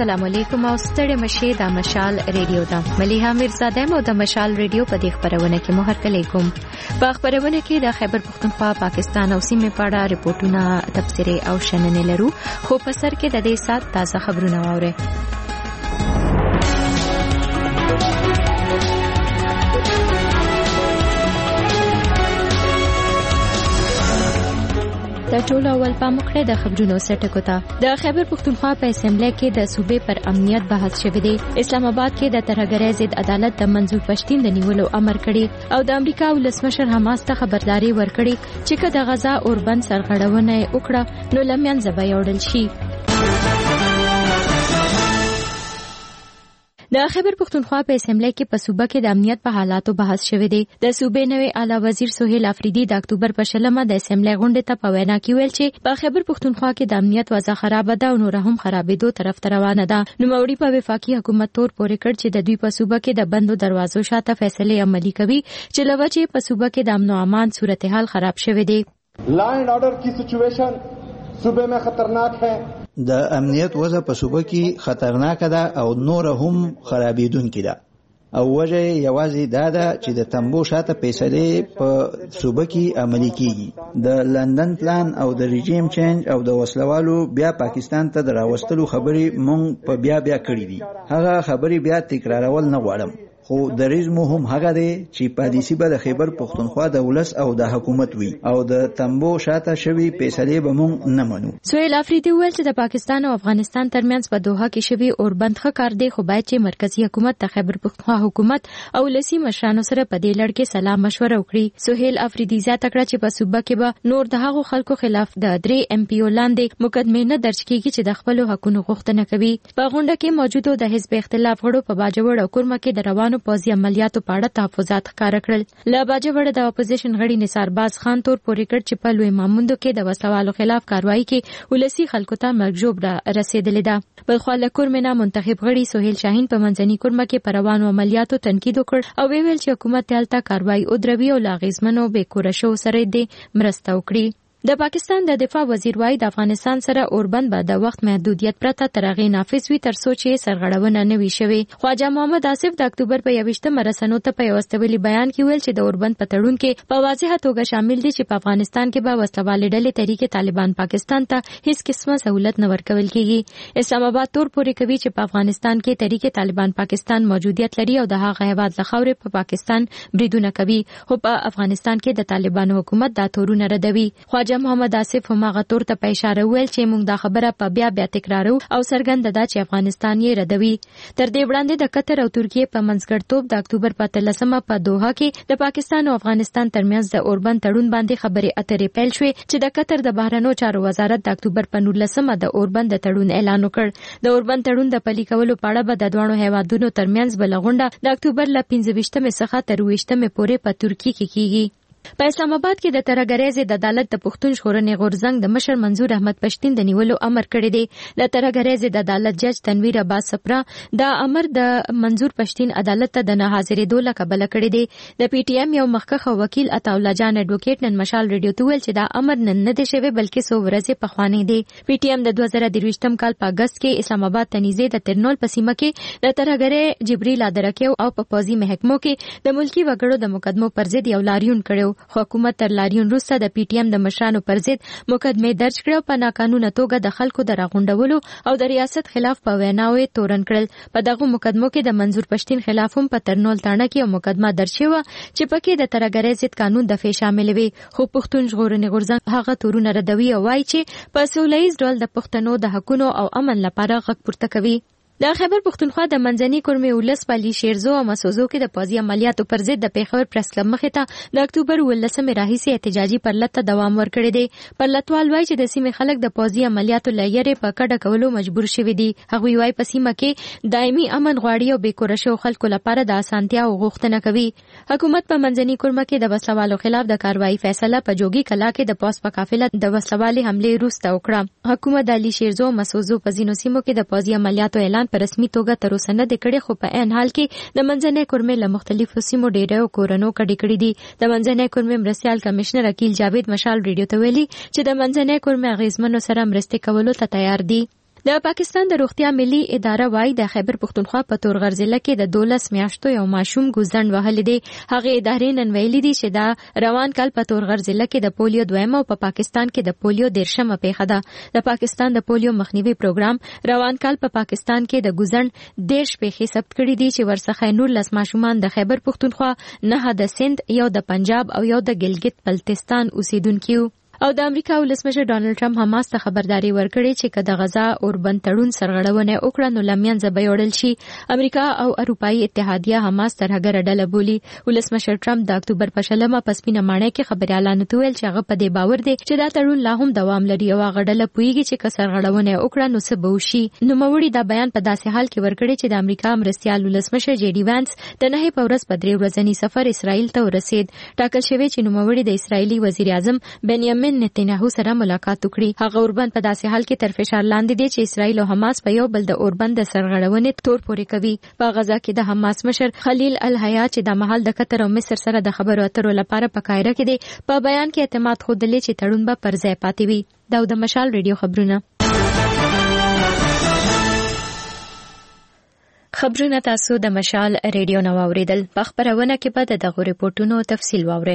السلام علیکم او ستړي مشه د مشال ریډیو دا مليحه میرزاده مو د مشال ریډیو په دې خبرونه کې مو هرکلی کوم. په خبرونه کې د خیبر پختونخوا پاکستان او سیمې په اړه ریپورتونه تبصره او شننې لرو، خو په سر کې د دې سات تازه خبرونه واورئ. د ټولو اول پام وکړئ د خبرونو سرټکو ته. د خیبر پختونخوا په اسمبلی کې د صوبې پر امنیت بحث شوی دی. اسلام آباد کې د ترهګرۍ ضد عدالت د منظور پښتين د نیولو امر کړی او د امریکا ولسمشر حماس ته خبرداري ورکړي چې که د غزا اوربند سرغړونه وکړه نو لمن زبې وړل شي. د خیبر پختونخوا په اسمبلی کې په صوبه کې د امنیت په حالاتو بحث شوی دی. د صوبې نوې اعلی وزیر سہیل افریدي د اکتوبر په 16مه د اسمبلی غونډې ته په وینا کې ویل چې په خیبر پختونخوا کې د امنیت وضع خراب ده او نور هم خرابېدو طرف ته روانه ده. نوموړي په وفاقي حکومت تور پورې کړ چې د دوی په صوبه کې د بندو دروازو شاته فیصله عملي کوي چې لوجه په صوبه کې د امن او امان صورتحال خراب شوی دی. لا اینڈ آرڈر کی سچویشن صوبے میں خطرناک ہے. د امنیت وضع په صوبه کې خطرناک ده او نور هم خرابېدونکې ده او وجه یوازې دا ده چې د تنبو شاته فیصلې په صوبه کې عملي کیږي. د لندن پلان او د ریجیم چینج او د وسلوالو بیا پاکستان ته د راوستلو خبرې مونږ په بیا کړې دي. هغه خبرې بیا تکرارول نه غواړم، خو دریز مو هم هغه دی چې پالیسی به د خیبر پختونخوا د ولس او د حکومت وي او د تنبو شاته شوی فیصلې به مونږ نه منو. سہیل افریدي ویل چې د پاکستان او افغانستان ترمنځ په دوحه کې شوی اوربند ښه کار دی، خو باید چې مرکزی حکومت د خیبر پختونخوا حکومت او ولسي مشرانو سره په دې لړ کې سلا مشوره وکړي. سہیل افریدي زیاته کړه چې په صوبه کې به نور د هغو خلکو خلاف د 3 MP لاندې مقدمه نه درج کیږي چې د خپل حقوقو غوښتنه کوي. په غونډه کې موجودو د حزب اختلاف غړو په باجوړ او کورمه کې د روانو پوځي عملیاتو په اړه تحفظات ښکاره کړل. له باجوړ د اپوزیشن غړي نثار باز خان تور پورې کړ چې په لوی ماموندو کې د وسوالو خلاف کاروایی کې ولسی خلکو ته مرګ رسیدلې ده. بل خو له کورمنا منتخب غړي سہیل شاهین په منځني کورمه کې پر روانو عملیاتو تنقید وکړ او ویل چې حکومت تلته کاروایی او دروي او لاغیزمنو به کورشو سره دې مرسته وکړي. د پاکستان د دفاع وزیر وايي د افغانستان سره اوربند به د وخت محدودیت پرته تر هغې نافذ وي تر څو چې سرغړونه نه وي شوې. خواجه محمد آصف د اکتوبر په 21مه رسنیو ته په یو استویلي بیان کې ویل چې د اوربند په تړون کې په واضحه توګه شامل دي چې په افغانستان کې به وسلوالې ډلې طریقې طالبان پاکستان ته هیڅ قسمه سہولت نه ورکول کیږي. اسلام آباد تور پورې کوي چې په افغانستان کې طریقې طالبان پاکستان موجودیت لري او د هغه هیواد له خاورې په پاکستان بریدونه کوي، خو په افغانستان کې د طالبانو حکومت دا تورونه ردوي. محمد آصف هم هغه تور ته په اشاره ویل چې موږ دا خبره په بیا تکرارو او څرګنده ده چې افغانستان یې ردوي. تر دې وړاندې د قطر او ترکیه په منځګړیتوب د اکتوبر په 13مه په دوحه کې د پاکستان او افغانستان ترمنځ د اوربند تړون باندې خبرې اترې پیل شوې چې د قطر د بهرنیو چارو وزارت د اکتوبر په 19مه د اوربند تړون اعلان وکړ. د اوربند تړون د پلي کولو په اړه به د دوه هیوادونو ترمنځ بل غونډه د اکتوبر ل 15مه څخه تر 20مه پورې په ترکیه کې کیږي. په اسلام آباد کې د ترهګرۍ ضد عدالت د پښتون ژغورنې غورځنګ د مشر منظور احمد پښتين د نیولو امر کړی دی. د ترهګرۍ ضد عدالت جج تنویر عباس سپرا دا امر د منظور پښتين عدالت ته د نه حاضرېدو لقبله کړی دی. د پی ټی ایم یو مخکښ وکیل عطا الله جان اډوکیټ نن مشال ریډیو ته ویل چې دا امر نن نه دی شوی بلکې څو ورځې پخوانی دی. پی ټی ایم د 2023م کال په اگست کې اسلام آباد ته نږدې د ترنول په سیمه کې د ترهګرۍ جبريل ادرکیو او په پوځي محکمو کې د ملکی وګړو د مقدمو پر ضد یو لاریون کړو. حکومت تر لاریون وروسته د پی ټی ایم د مشرانو پر ضد مقدمه درج کړو په ناقانونه توګه د خلکو د راغونډولو او د ریاست خلاف په ویناوې تورن کړل. په دغه مقدمو کې د منظور پښتين خلاف هم په ترنول تاڼه کې یو مقدمه درج شوه چې پکې د ترهګرۍ ضد قانون دفع شامل وي، خو پښتون ژغورنې غورځنګ هغه تورونه ردوي او وایي چې په سولهییز ډول د پښتنو د حقونو او امن لپاره غږ پورته کوي. د خیبر پختونخوا د منځني کورمې ولس په علي شیرزو او مسوزو کې د پوځي عملیاتو پر ضد د پیښور پریس کلب مخې ته د اکتوبر 19مې راهیسې احتجاجي پرلط ته دوام ورکړی دی. پرلطوال وایي چې د سیمې خلک د پوځي عملیاتو له یېرې په کډه کولو مجبور شوي دي. هغوی وایي په سیمه کې دایمي امن غواړي او بې کوره شوو خلکو لپاره د اسانتیاو غوښتنه کوي. حکومت په منځني کورمه کې د وسلوالو خلاف د کاروایی فیصله په جوګي کلا کې د پوځ په قافله د وسلوالې حملې وروسته وکړه. حکومت د علي شیرزو او مسوزو په ځینو سیمو کې د پوځي عملیاتو اعلان په رسمي توګه تر اوسه نه دی کړی، خو په عین حال کې د منځنۍ کورمې له مختلفو سیمو ډیرو کورونو کډې کړې دي. د منځنۍ کورمې مرستیال کمشنر عقیل جاوید مشال ریډیو ته ویلي چې د منځنۍ کورمې اغیزمنو سره مرستې کولو ته تیار دي. د پاکستان د روغتیا ملي اداره وايي د خیبر پښتونخوا په تورغر ضلع کې د 12 میاشتو یو ماشوم ګوزند وهلی دی. هغه ادارې نن ویلي دي چې دا روان کال په تورغر ضلع کې د پولیو دویمه او په پاکستان کې د پولیو 13مه پیښه ده. د پاکستان د پولیو مخنیوي پروګرام روان کال په پاکستان کې د ګوزند 13 پیښې ثبت کړي دي چې ورڅخه 19 ماشومان د خیبر پښتونخوا، 9 د سند، یو د پنجاب او یو د ګلګت بلتستان اوسیدونکي وو. او د امریکا ولسمشر ډانلډ ټرمپ حماس ته خبرداري ورکړې چې که د غزا اوربند تړون سرغړونه وکړه نو لمنځه به یوړل شي. امریکا او اروپאי اتحادیه حماس ترهګره ډله بولي. ولسمشر ټرمپ د اکتوبر په 20 په سپینه ماڼۍ کې خبريالانو ته ویل چې هغه په دې باور دی چې دا تړون لا هم دوام لري او هغه ډله پوهیږي چې که سرغړونه وکړه نو څه به وشي. نو موري دا بیان په داسې حال کې ورکړي چې د امریکا مرستیال ولسمشر جی ډي وانس د 9 په ورځ په 3 ورځنی سفر اسرائیل ته ورسید. ټاکل شوی چې نو موري د اسرایلی وزیر اعظم بنیامین نتنیاهو سره ملاقات وکړي. هغه اوربند په داسې حال کې تر فشار لاندې دی چې اسرائیل او حماس په یو بل د اوربند د سرغړونې تور پورې کوي. په غزا کې د حماس مشر خلیل الحیا چې د محل د قطر او مصر سره د خبرو اترو لپاره په قاهره کې دی په بیان کې اعتماد خوندلې چې تړون به پر ځای پاتې وي. دا د مشال ریډیو خبرونه تاسو د مشال ریډیو نو اوریدل. په خبرونه کې به د دغه ریپورتونو تفصیل واورئ.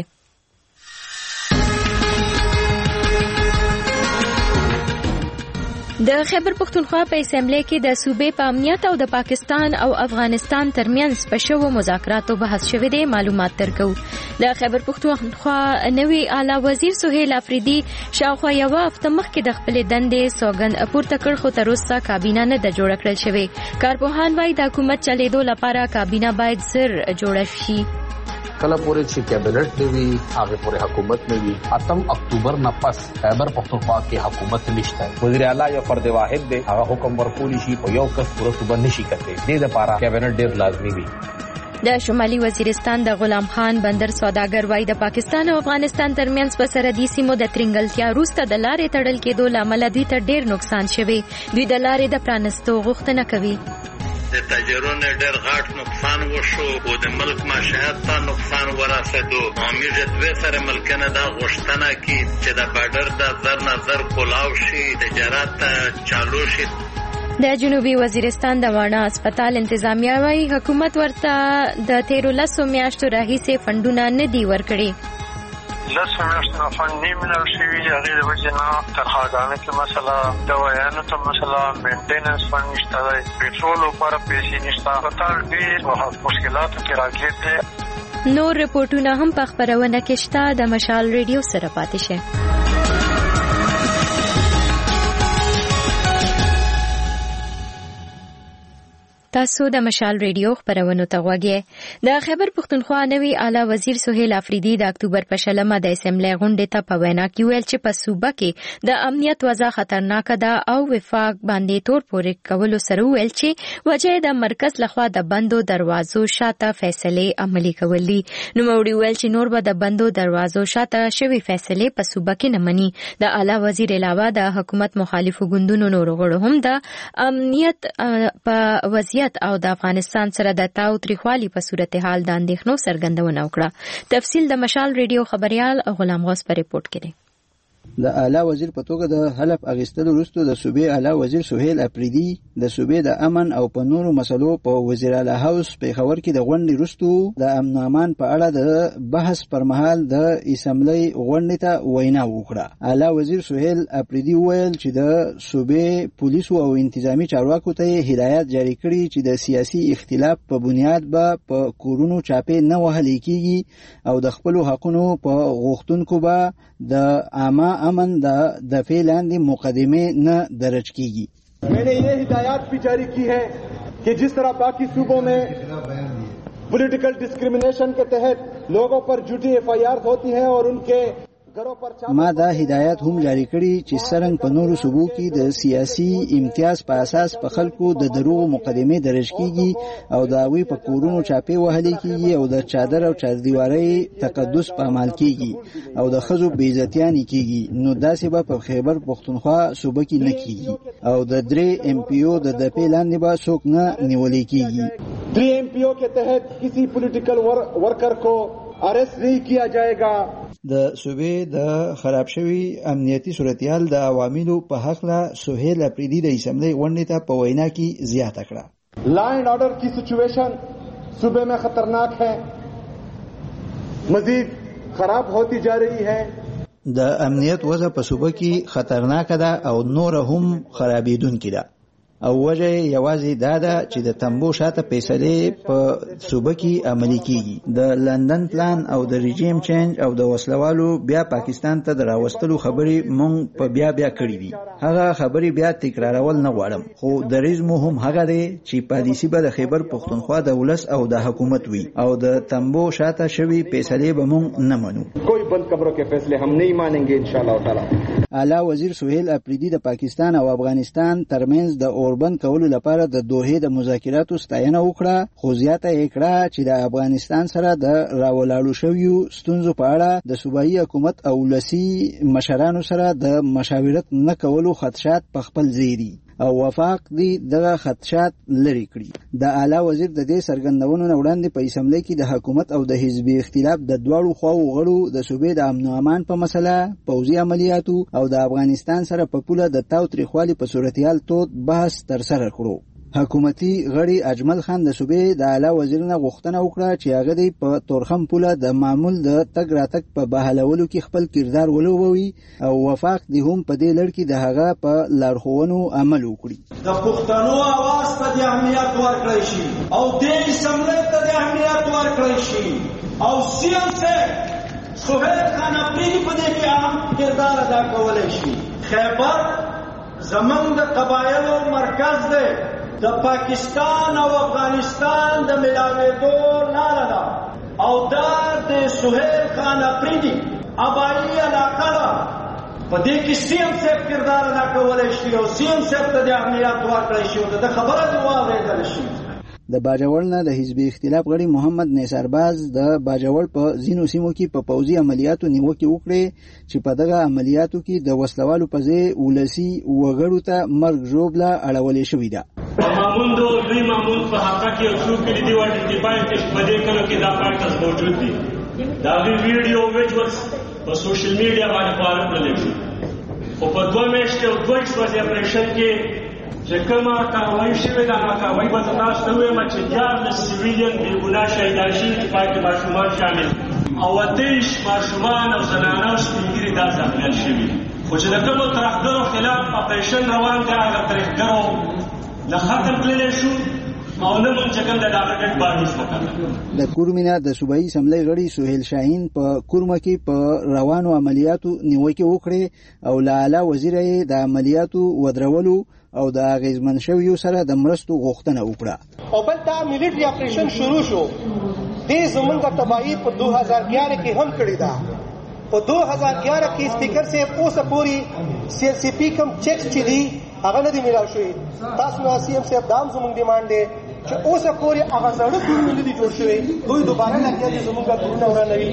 د خیبر پښتونخوا په اسمبلی کې د صوبې په امنیت او د پاکستان او افغانستان ترمنځ په شوو مذاکراتو بحث شوی دی. معلومات درکو. د خیبر پښتونخوا نوی اعلی وزیر سهیل افریدي شاوخوا یو هفته مخکې د خپل دندې سوګند پورته کړ خو تر اوسه کابینه نه د جوړ کړل شوی. کارپوهان وايي د حکومت چلیدو لپاره کابینه باید زر جوړ شي. کله پورې چې کابینټ دی هغه پورې حکومت نه وي. 8 اکتوبر نه پس خیبر پښتونخوا کې حکومت نشته. وزیر اعلی یو فرد واحد دی، هغه حکم ورکول شي په یو کس پوره صوبه نشي کوي. دې لپاره کابینټ ډیر لازمي دی. د شمالي وزیرستان د غلام خان بندر سوداګر وايي د پاکستان او افغانستان ترمنځ په سرحدي سیمو د ترنګلتیا وروسته د لارې تړل کېدو لامل دوی ته ډیر نقصان شوی. دوی د لارې د پرانستو غوښتنه کوي. د تاجرونو ډېر غټ نقصان وشو او د ملک معیشت ته نقصان ورسېدو. امید دوی سره ملکنه دا غوښتنه کوي چې د بارډر د زر نظر کولاو شي، تجارت چالو شي. د جنوبي وزیرستان د وانا هسپتال انتظامیه وايي حکومت ورته د 13 میاشتو راهیسې فندونه نه دی ورکړي. لسو میاشتو نه فند نیمنل شوي د هغې د وجې نه تنخواګانو کې مسله، دوایانو ته مسله، مینټیننس فند نشته دی، پټرول لپاره پیسې نشته. هسپتال ډېر مشکلاتو کې راګیر دی. نور رپورټونه هم په خبرونه کې شته. د مشال ریډیو سره پاتې شئ. تاسو د مشال ریډیو خبرونه ته غوږی. د خیبر پښتونخوا نوی اعلی وزیر سهیل افریدي د اکتوبر په 20 د اسمبلی غونډې ته په وینا کې ویل چې په صوبه کې د امنیت وضع خطرناک ده او وفاق باندې تور پورې کولو سره ویل چې وجه د مرکز لخوا د بندو دروازو شاته فیصله عملي کول دي. نو موري ویل چې نور به د بندو دروازو شاته شوی فیصله په صوبه کې نه مني. د اعلی وزیر علاوه د حکومت مخالفو ګوندونو نور غړو هم د امنیت په وضعیت او د افغانستان سره د تاو تریخوالي په صورتحال د اندېښنو څرګندونه وکړه. تفصیل د مشال ریډیو خبريال غلام غوث په ریپورت کې دی. د اعلی وزیر په توګه د حلف اغستلو وروسته د صوبې اعلی وزیر سهیل افریدي د صوبې د امن او په نورو مسلو په وزیر اعلی هاوس په خبر کې د غونډې وروسته د امن امان په اړه د بحث پر مهال د اسمبلی غونډې ته وینا وکړه. اعلی وزیر سهیل افریدي وویل چې د صوبې پولیسو او انتظامی چارواکو ته هدایت جاری کړي چې د سیاسي اختلاف په بنیاد به په کورونو چاپې نه وهل کیږي او د خپل حقونو په غوښتونکو به د عامه امن د فعلاندې مقدمه نه درج کیږي. میں نے یہ ہدایات بھی جاری کی ہے کہ جس طرح باقی صوبوں میں پولیٹیکل ڈسکریمنیشن کے تحت لوگوں پر جھوٹی ایف آئی آر ہوتی ہیں اور ان کے ما دا هدایت هم جاری کړي چې څرنګه په نورو صوبو کې د سیاسي امتیاز په اساس په خلکو د دروغ مقدمه درج کیږي او دا وی په کورونو چاپې وهلي کیږي او د چادر او چادريواري تقدس په عمل کیږي او د خزو بې عزتیانه کیږي. نو داسې به په خیبر پښتونخوا صوبه کې نه کیږي او د 3 ایم پی او د دپې لاندې به څوک نه نیولې کیږي. 3 ایم پی او کے تحت کسی پولیٹیکل ورکر کو अरेस्ट नहीं किया जाएगा। د صوبې د خراب شوی امنیتي صورتحال د عواملو په حق لا سهیل افریدي د اسمبلی غونډې ته په وینا کې زیاته کړه. لا اینڈ آرڈر کی سچویشن صوبے میں خطرناک ہے، مزید خراب ہوتی جا رہی ہے. د امنیت وضع په صوبه کې خطرناک ده او نور هم خرابېدونکې ده. او وجه یوازې دا ده چې د تنبو شاته فیصلې په صوبه کې عملي کیږي. د لندن پلان او د ریجیم چینج او د وسلوالو بیا پاکستان ته د راوستلو خبرې مونږ په بیا کړې دي. هغه خبرې بیا تکرارول نه غواړم، خو دریځ مو هم هغه دی چې پالیسي به د خیبر پښتونخوا د ولس او د حکومت وي او د تنبو شاته شوی فیصلې به مونږ نه منو. کوئی بند کمروں کے فیصلے ہم نہیں مانیں گے انشاءاللہ تعالی. اعلی وزیر سهیل افریدي د پاکستان او افغانستان ترمنځ د اوربند کولو لپاره د دوحې د مذاکراتو ستاینه وکړه، خو زیاته یې کړه چې د افغانستان سره د راولاړو شویو ستونزو په اړه د صوبایي حکومت او ولسي مشرانو سره د مشاورت نه کولو خدشات په خپل ځای دي او وفاق دی دغه خدشات لري کړي. د اعلی وزیر د دې څرګندونو نه وړاندې په اسمبلی کې د حکومت او د حزبي اختلاف د دواړو خواو غړو د صوبې د امن او امان په مسله، پوځي عملیاتو او د افغانستان سره په پوله د تاوتریخوالي په صورتحال تود بحث ترسره کړو. حکومتي غړي اجمل خان د صوبې د اعلی وزیر نه غوښتنه وکړه چې هغه دی په تورخم پوله د معمول د تګ راتګ په بحالولو کې خپل کردار ولوبوي او وفاق دی هم په دې لړ کې د هغه په لارښوونو عمل وکړي. د پښتنو आवाज ته د اهمیت ورکړی شي او د اسمبلی ته د اهمیت ورکړی شي او سیام سے سهیل خان افریدي په دې کې اهم کردار ادا کولی شي. خیبر زمونږ د قبایلو مرکز دی، د پاکستان او افغانستان د ملاوېدو لاره ده او دا د سهیل خان افریدي ابایي علاقه ده. په دې کې سیم صاحب کردار ادا کولی شي او سیم صاحب ته د اهمیت ورکړی شي او د خبره دې واورېدل شي. د باجوړ نه د حزبي اختلاف غړي محمد نثارباز د باجوړ په ځینو سیمو کې په پوځي عملیاتو نیوکې وکړې چې په دغه عملیاتو کې د وسلوالو په ځای ولسي وګړو ته مرګ ژوبله اړولې شوې ده. مامون دو دوی مامون په حقا کې څو کړي دی ورته اتفاق کې په دې کلو کې دا پاکټس موجود دي. دا ویډیو ویجوالز په سوشل میډیا باندې خپاره کړل شي. خو په دوه میاشتې او دوه شپې اپریشن کې چې کومه کاروایی شوې ده هغه کاروایی به تاسو ته وایم چې 14 سیویلین بې ګناه شهیدان شوي چې پکې ماشومان شامل او 28 ماشومان او زنانه او سپین ږیري دا زخمیان شوي. خو چې د کومو ترهګرو خلاف اپریشن روان دی هغه ترهګرو نه ختم کړلی شو او نه مونږ چې کوم د هغه ډېډ باډیز وکړل. د کورمینه د صوبایي اسمبلی غړي سهیل شاهین په کورمه کې په روانو عملیاتو نیوکې وکړې او له اعلی وزیر یې د عملیاتو ودرولو او د اغیزمن شویو سره د مرستو غوښتنه وکړه. او بل دا ملټری اپریشن شروع شو دې زمونږ تباہی په 2011 کې هم کړی دا. په 2011 کې سپیکر صاحب اوسه پوری سی پی کم چیک چې دی هغه نه دی میلاو شوی. تاسو نو سی ام صاحب دام زمونږ ډیماند دی چې اوسه پوری هغه زړه کورونه نه دي جوړ شوی. دوی دوباره لګیا دي زمونږ کورونه ورانوي.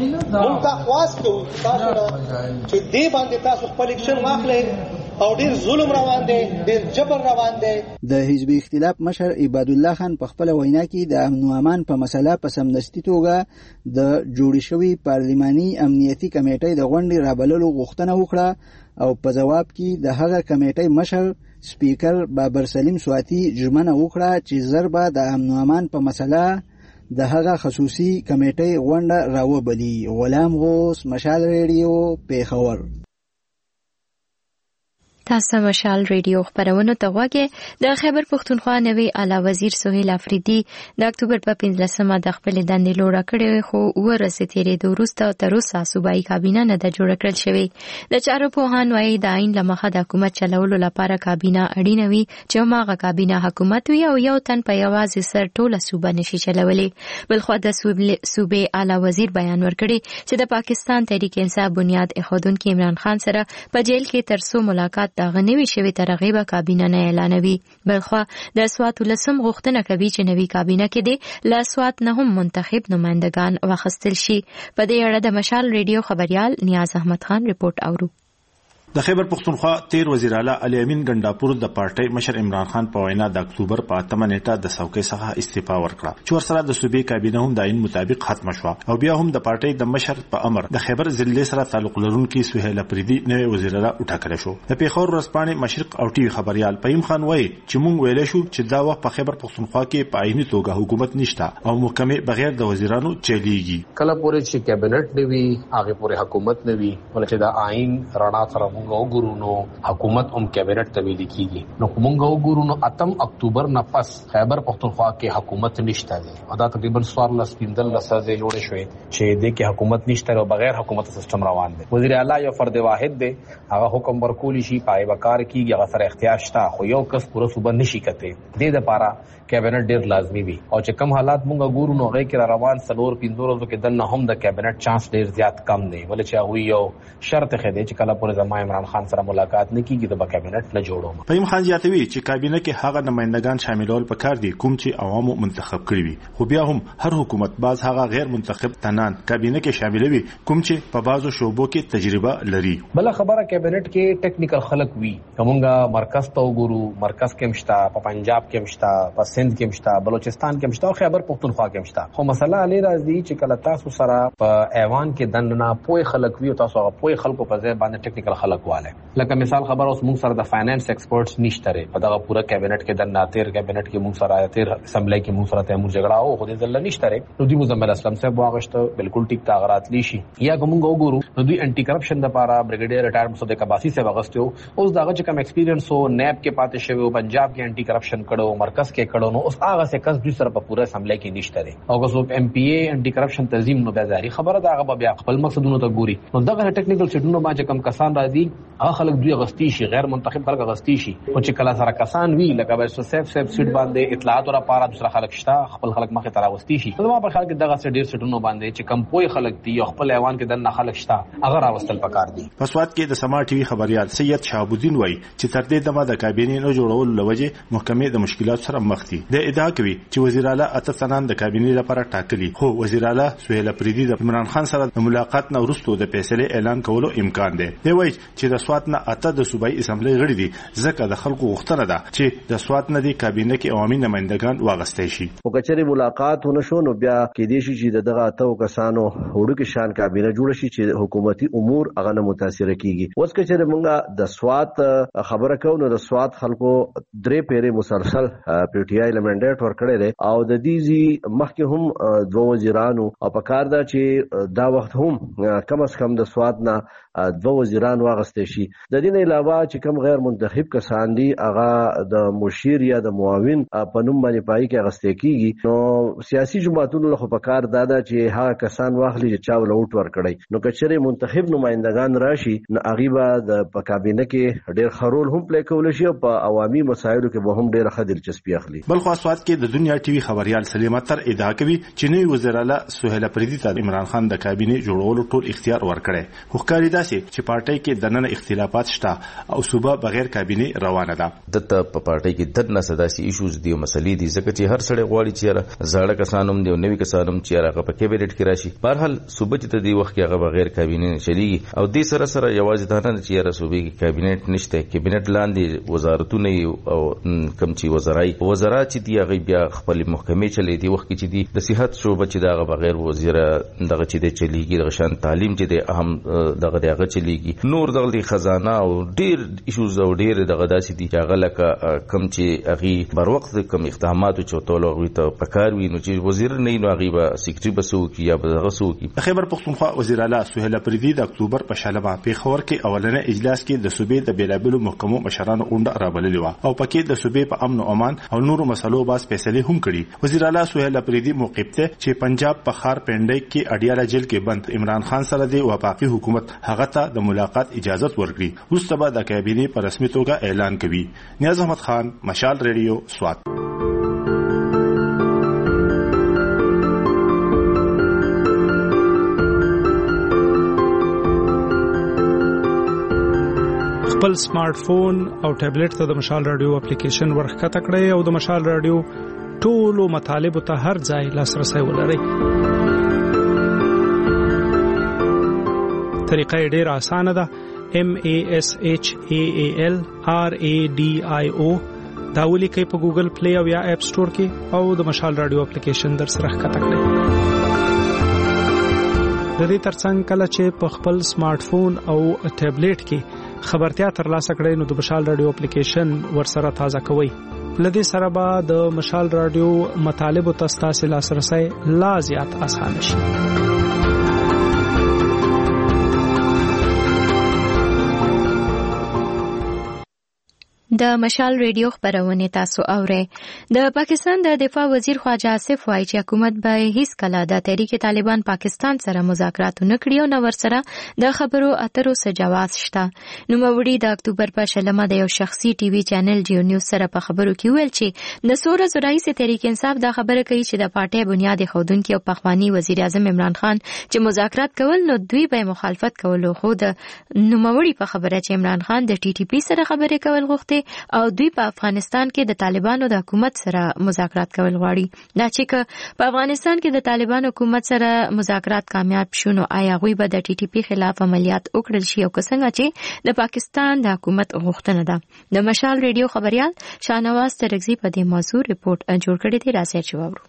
موږ ته خواست کوو تاسو چې دې باندې تاسو خپل اکشن واخلئ او ډیر ظلم روان دی، ډیر جبر روان دی. د حزبي اختلاف مشر عباد الله خان په خپل وینا کې د امن او امان په مسله په سمدستي توګه د جوړ شوی پارلماني امنیتي کمیټې د غونډې رابللو غوښتنه وکړه او په جواب کې د هغه کمیټې مشر سپیکر بابر سلیم سواتی ژمنه وکړه چې ضربه د امن او امان په مسله د هغه خصوصي کمیټې غونډه راوبلي. غلام غوث، مشال ریډیو، پیښور. تاسو مشال ریډیو خبرونه ته غواګه. د خیبر پښتونخوا نوی اعلی وزیر سهیل افریدي د اکتوبر په 15مه د خپل دندې لوړه کړې خو ورسې تیرې د وروسته تر اوسه صوبایي کابینه نه د جوړ کړل شوی. د چارو پوهان وايي د عین لمخه د حکومت چلولو لپاره کابینه اړینه وي چې ماغه کابینه حکومت وي او یو تن په یوازې سر ټوله صوبه نشي چلولې. بلخو د صوبې اعلی وزیر بیان ورکړي چې د پاکستان تحریک انصاف بنیاد ایښودونکي عمران خان سره په جیل کې ترڅو ملاقات دا غنوي شوی ترغیبه کابینه نه اعلانوي. بلخو د اسوات ولسم غوښتنه کوي چې نوی کابینه کې د لاسوات نه هم منتخب نمائندگان واخیستل شي. په دې اړه د مشال ریډیو خبريال نیاز احمد خان رپورټ اورو. د خیبر پختونخوا تیر وزیر اعلی علي امین ګنډاپور د پارټۍ مشر عمران خان په وینا د اکتوبر په 8 نیټه د څوکۍ څخه استعفا ورکړه چې ورسره د صوبې کابینه هم د عین مطابق ختم شو او بیا هم د پارټۍ د مشر په امر د خیبر ضلع سره تعلق لرونکي سهیل اپریدي نوې وزیر اعلی وټاکل شو. د پیښور ورځپاڼې مشرق او ټي وي خبريال پیم خان وایي چې مونږ ویل شو چې دا وخت په خیبر پختونخوا کې په عیني توګه حکومت نشته او محکمه بغیر د وزیرانو چلیږي. کله پورې چې کابینټ نیوي هغه پورې حکومت نیوي ولې دا عین رڼا سره مونږ وګورو نو حکومت هم کابینټ ته ویل کیږي. نو مونږ وګورو نو 8 اکتوبر نه پس خیبر پختونخوا کې حکومت نشته دی. دا تقریبا 14 لسازه جوړ شوې چې د کې حکومت نشته او بغیر حکومت سیستم روان دی. وزیر اعلی یو فرد واحد دی هغه حکم ورکول شي پای وکړ کیږي هغه سره اختیار شته خو یو کس پوره صوبه نشي کته. د لپاره کابینټ ډیر لازمي وي او چې کم حالات مونږ ګورو نو هغه کې روان 4-5 ورځې کې دنه هم د کابینټ چانس ډیر زیات کم دی ولې چې هغه یو شرط خېده چې کله پورې زما عمران خان سره ملاقات نه کیږي د کابینټ نه جوړوم. پیم خان زیاتوي چې کابینه کې هغه نمائندگان شاملول پکار دي کوم چې عوامو منتخب کړی وي خو بیا هم هر حکومت باز هغه غیر منتخب تنان کابینه کې شاملوي کوم چې په بازو شوبو کې تجربه لري. بل خبره کابینټ کې ټیکنیکل خلک وي کومګه مرکز ته وګورو مرکز کې مشتا په پنجاب کې مشتا په سند کې مشتا بلوچستان کې مشتا او خیبر پختونخوا کې مشتا. خو مسله علي راځي چې کله تاسو سره په ایوان کې دندنا پوي خلک وي او تاسو هغه پوي خلکو په ځای باندې ټیکنیکل خلک واله لکه مثال خبر اوس موږ سره د فاینانس ایکسپرټس نشته لري په دغه پوره کابینټ کې د ناتیر کابینټ کې موږ سره تیر اسمبلی کې موږ سره تیمور جګړه او خو دې ځل نشته لري نو دوی مزمل اسلام صاحب واغشت بالکل ټیک تاغرات لیشي یا کوم وګورو نو دوی انټي کرپشن د لپاره بریګیډیر ریټایر صدیق عباسی صاحب واغستو اوس دغه چې کوم ایکسپیرینس او نیب کې پاتې شوی او پنجاب کې انټي کرپشن کړو مرکز کې کړو نو اوس هغه څه کس دوی سره په پوره اسمبلی کې نشته لري او که څوک ام پی ای انټي کرپشن تنظیم نو بازاري خبره دا هغه بیا خپل مقصدونو ته ګوري نو دغه ټیکنیکل سیټونو باندې کم کسان راځي هغه خلک دوی غستی شي غیر منتخب خلک غستی شي او چې کله سره کسان وی لکه به سیف سیټ باندې اطلاعات او لپاره دوسر خلک شته خپل خلک مخه تراوستی شي نو په خلک دغه ډیر سیټونو باندې چې کم پوي خلک دی خپل ایوان کې دنه خلک شته هغه راوستل پکار دي. په سواد کې د سما ټي وي خبريال سید شهاب الدین وای چې تر دې دمه د کابینې نو جوړول لوجه محکمه د مشکلات سره مخ دي. د ادعا کوي چې وزیر اعلی اته سنان د کابینې لپاره ټاکلي خو وزیر اعلی سهیل اپریدي د عمران خان سره د ملاقات نه وروسته د فیصله اعلان کولو امکان دی. دی وای چې د سواد نه اته د صوبایي اسمبلی غړي دي ځکه د خلکو غوښتنه ده چې د سواد نه د کابینې کې عوامي نمائندگان واغستې شي. او کچري ملاقات ونه شو نو بیا کې دي چې دغه اته کسانو وړو کې شان کابینه جوړ شي چې حکومتي امور هغه نه متاثر کیږي. اوس کچري مونږه د سواد خبره کوو نو د سواد خلکو درې پیری مسلسل پی ټی آی لمنډیټ ورکړی دی او د دې مخکې هم دوه وزیرانو او په کار دا چې دا وخت هم کم از کم د سواد نه دوه وزیران واغستې شي. د دې نه علاوه چې کوم غیر منتخب کسان دي هغه د مشیر یا د معاون په نوم باندې پای کې اغستې کیږي نو سیاسي جماعتونو له په کار دادا چې هغه کسان واخلي چې چا ولوټ ور کړی نو کچره منتخب نمائندگان راشي نو هغه د کابینه کې ډېر خرول هم پلی کول شي او په عوامي مسایلو کې به هم ډېر ښه دلچسپي اخلي. بل خو سواد کې د دنیا ټي وي خبريال سلیمه تر ادعا کوي چې نوی وزیر اعلی سهیل اپریدي ته عمران خان د کابینه جوړولو ټول اختیار ورکړي خو ښکاري دا چې پارټۍ کې دننه اختلافات شته او صوبه بغیر کابینه روانه ده. دته په پارټۍ کې دنه سداسي ایشوز دی او مسلې دي ځکه چې هر سړی غواړي چې زړه کسانوم دی او نوی کسانوم چې هغه په کابینټ کې راشي. بهرحال صوبه ته دی وخت کې هغه بغیر کابینه چلیږي او د سره سره یوازې دا نه چې صوبې کې کابینټ نشته کابینټ لاندې وزارتونه او کم چې وزرا چې دی هغه بیا خپل محکمې چلی دی وخت کې چې دی د صحت شوبه چې دا بغیر وزیر دغه چې دی چلیږي د شان تعلیم چې دی اهم دغه چلیږي نور دغه خزانه او ډیر ایشوز او ډیر دغه داسې دي چې هغه لکه کم چې هغه بر وخت کم اقدامات چوتول او ته پکار وي نو چې وزیر نه نو هغه به سیکریټری بسو کی یا دغه سو کی. خیبر پختونخوا وزیر اعلی سهیل اپریدي د اکتوبر په شلمه پیښور کې اولنې اجلاس کې د صوبې د بیلابلو محکمو مشرانو غونډه رابللې و او پکې د صوبې په امن او امان او نورو مسلو باندې فیصله هم کړي. وزیر اعلی سهیل اپریدي موقف ته چې پنجاب په خار پنډای کې اډیاله جیل کې بند عمران خان سره دی وفاقي حکومت هغه ته د ملاقات اجازه ورکړي وروسته به د کابینې په رسمي توګه اعلان کوي. نیاز احمد خان مشال ریډیو سوات. خپل سمارټ فون او ټابلیټ ته د مشال رادیو اپلیکیشن ورخکته کړئ او د مشال رادیو ټولو مطالبه ته هر ځای لاسرسي ولرئ. طریقه ډیره اسانه ده. MASHAALRADIO دا ولیکئ په ګوګل پلی او یا اپ سٹور کې او د مشال رادیو اپلیکیشن در سره ښکته کړئ. د دې ترڅنګ کله چې په خپل سمارټ فون او ټابلیټ کې خبرتیا ترلاسه کړئ نو د مشال رادیو اپلیکیشن ورسره تازه کوئ. لدې سره به د مشال رادیو مطالب او تاسو لاسرسي لا زیات آسان شي. د مشال ریډیو خبرونه تاسو اورئ. د پاکستان د دفاع وزیر خواجه آصف وایي چې حکومت به هیڅ کله د تحریک طالبان پاکستان سره مذاکرات نه کړي او نو ورسره د خبرو اترو سره جواز شته. نوموړي د اکتوبر په شلمه د یو شخصي ټي وي چینل جیو نیوز سره په خبرو کې ویل چې د سوره رئیس تحریک انصاف دا خبره کوي چې د پارټي بنیاد خودونکو او پخوانی وزیر اعظم عمران خان چې مذاکرات کول نو دوی به مخالفت کولو. خو د نوموړي په خبره چې عمران خان د ټي ټي پی سره خبرې کول غوښتي او دوی په افغانستان کې د طالبانو د حکومت سره مذاکرات کول غواړي. دا چې په افغانستان کې د طالبانو حکومت سره مذاکرات کامیاب شونه آیا غوي به د ټي ټي پی خلاف عملیات وکړل شي او څنګه چې د پاکستان د حکومت غوښتنه ده. د مشال ریډیو خبريال شاهنواز ترغزی په دې موضوع ریپورت جوړ کړی دی. راځي چې وورو.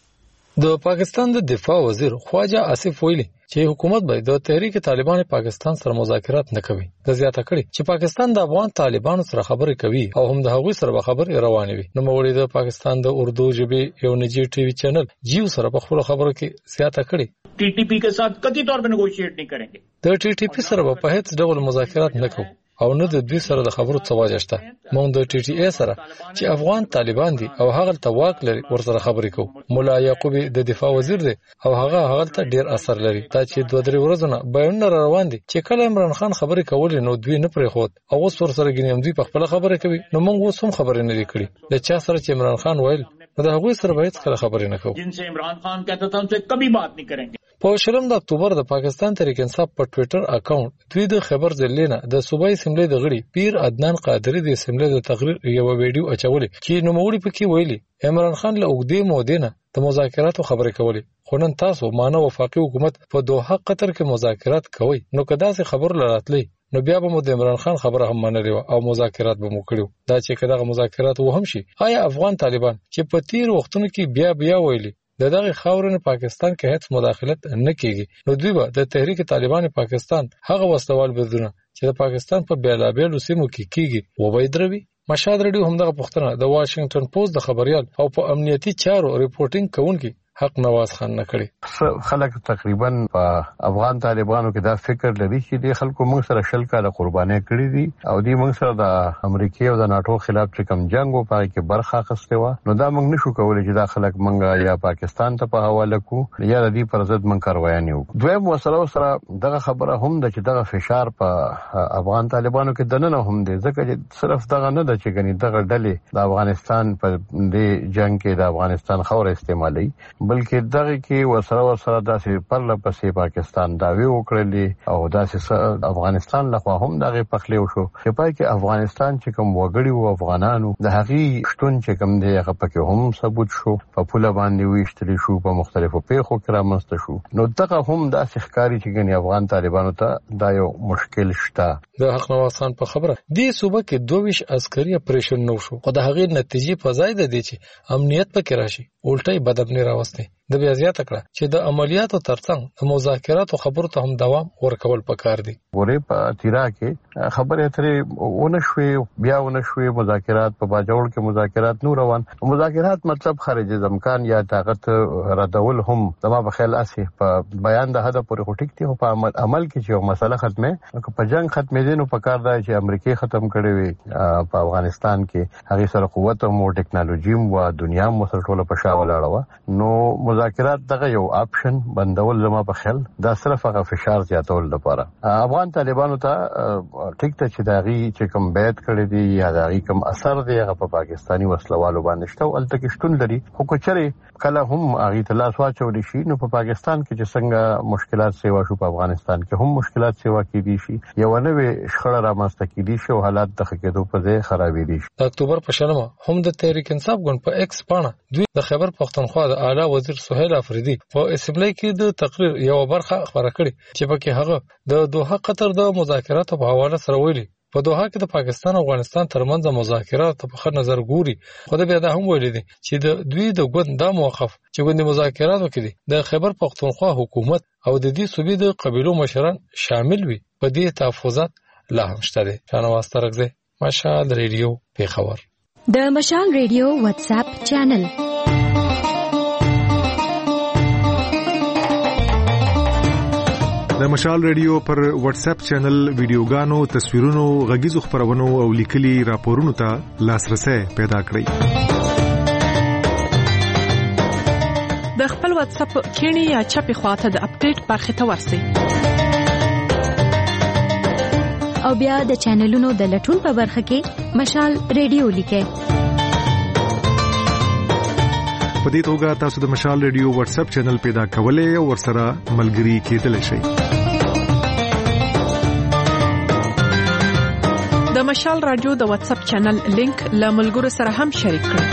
د پاکستان د دفاع وزیر خواجه آصف ویلي چې حکومت به د تحریک طالبان پاکستان سره مذاکرات نه کوي. د زیاته کړي چې پاکستان د افغان طالبانو سره خبرې کوي او هم د هغوی سره خبرې روانې وي. نو موږ د پاکستان د اردو ژبې یو نجی ټي وي چینل جیو سره په خپل خبرو کې زیاته کړي टी टी पी के साथ कतई तौर पे नेगोशिएट नहीं करेंगे. د ټي ټي پی سره په هیڅ ډول مذاکرات نه کوو او نه د دوی سره د خبرو څه واجب شته. موږ د ټي ټي ای سره چې افغان طالبان دي او هغه ته واک لري ورسره خبرې کوو. مولا یعقوب د دفاع وزیر دی او هغه ته ډیر اثر لري. دا چې 2-3 ورځې بیانونه روان دي چې کله عمران خان خبرې کولې نو دوی نه پرې خود او اوس ورسره ګنیم دوی په خپل خبرې کوي. نو موږ اوس هم خبرې نه کړې د چا سره چې عمران خان ویل نو د هغوی سره به هیڅ کله خبرې نه کوو. जिनसे इमरान खान कहता था उनसे कभी बात नहीं करेंगे. په 16 اکتوبر د پاکستان تحریک انصاف په ټوئیټر اکاونټ دوی د خبر ځلینه د صوبایي اسمبلی د غړي پیر عدنان قادری د اسمبلی د تقریر یو ویډیو اچولې چې نوموړي پکې ویلي عمران خان له اوږدې مودې نه د مذاکراتو خبرې کولې خو نن تاسو مانه وفاقي حکومت په دوحه قطر کې مذاکرات کوي. نو کدا څه خبر لراتلې نو بیا به مو د عمران خان خبره هم منلې او مذاکرات به مو کړو. دا چې کدا مذاکرات وهم شي آیا افغان طالبان چې په تیر وختونو کې بیا ویلي دغه خاورن پاکستان کې هیڅ مداخلت نه کیږي نو دوی به د تحریک طالبان پاکستان هغه وسوال بدونه چې د پاکستان په بیلابیلو سیمو کې کیږي و به دروي. مشال ریډیو هم دغه پوښتنه د واشنگټن پوسټ د خبريال او په امنیتي چارو ریپورټینګ کوونکی حق نواز خان نه کړی. خلک تقریبا په افغان طالبانو کې دا فکر لري چې د خلکو موږ سره شل کاله قرباني کړې دي او د موږ سره د امریکای او د ناتو خلاف چې کوم جنگ او پای کې برخه اخیسته و نو دا موږ نشو کولای چې دا خلک موږ یا پاکستان ته په حواله کو یا د دې پر ضد موږ کاروایی نه وکړو. دویم مسله سره دغه خبره هم د چې دغه فشار په افغان طالبانو کې دنه هم دی ځکه چې صرف دغه نه د چې غني دغه ډلې د افغانستان په دې جنگ کې د افغانستان خوره استعمالي بلکې دغه کې وسره داسې پرله پسې پاکستان داوی وکړلې او داسې افغانستان لخوا هم دغه پخلی وشو چې پای کې افغانستان چې کوم وګړي او افغانانو د هغې شتون چې کوم دی هغه پکې هم ثبوت شو په پوله باندې ویشتل شو په مختلفو پیښو کې رامنځته شو. نو دغه هم داسې ښکاری چې ګنې افغان طالبانو ته دا یو مشکل شته. د حق نواز خان په خبره دې صوبه کې 22 عسکري اپریشن نو شو خو د هغې نتیجې په ځای د دې چې امنیت پکې راشي الټي بدبني راوستي. د بیا زیاته کړه چې د عملیاتو ترڅنګ د مذاکراتو خبرو ته هم دوام ورکول پکار دي. ورې په تیرا کې خبره اترې ونشوي بیا ونشوي مذاکرات په باجوړ کې مذاکرات نو روان مذاکرات مطلب خارج ځمکان یا طاقت ردول هم زما په خیال اسي په بیان د هدا پورې هټیک دي په عمل کې چې مسله ختمه په جنگ ختمې دي نو پکار دی چې امریکای ختم کړي وي په افغانستان کې هغه سره قوت او ټیکنالوژي او دنیا مو سره ټوله په شاو لاړه نو مذاکرات دغه یو اپشن بندول زما په خیال دا صرف هغه فشار زیاتول لپاره افغان طالبانو ته ټیک ته چې داغي چې کوم بیت کړی دی یا داغي کوم اثر دی هغه په پاکستانی وسلوالو باندې شته او الته کې شتون لري خو کچره کله هم هغه تلاش واچول شي نو په پاکستان کې چې څنګه مشکلات سیوا شو په افغانستان کې هم مشکلات سیوا کیدي شي یو نوې شخړه رامنځته کیدي شي او حالات د خکېدو په ځای خرابې دي. د اکتوبر په شلمه هم د تحریک انصاف ګوند په ایکس پاڼه دوی د خیبر پښتونخوا د اعلی وزیر سهیل افریدي په اسمبلی کې د تقریر یو برخه خبره کړې چې پکې هغه د دوحه قطر د مذاکراتو په حواله سره ویلي په دوحه کې د پاکستان او افغانستان ترمنځ مذاکرات په ښه نظر ګوري خو د بیا دا هم ویلي دي چې د دوی د ګوند دا موقف چې ګوند مذاکراتو کې دي د خیبر پختونخوا حکومت او د دې صوبې د قبیلو مشران شامل وي په دې تحفظات لا هم شته دي. شانواز ترکزی، مشال ریډیو پیښور. د مشال ریډیو واتس اپ چینل د مشال ریډیو پر واتس اپ چینل ویډیوګانو، تصویرونو، غږیزو خبرونو او لیکلي راپورونو ته لاسرسي پیدا کړئ. د خپل واتس اپ کینی یا چپی خواته د اپډیټ برخه ته ورسئ. او بیا د چینلونو د لټون په برخه کې مشال ریډیو لیکئ. په دې توګه تاسو د مشال ریډیو واتس اپ چینل پیدا کولای او ورسره ملګري کېدلی شئ. د مشال رادیو د واتس اپ چینل لینک له ملګرو سره هم شریک کړئ.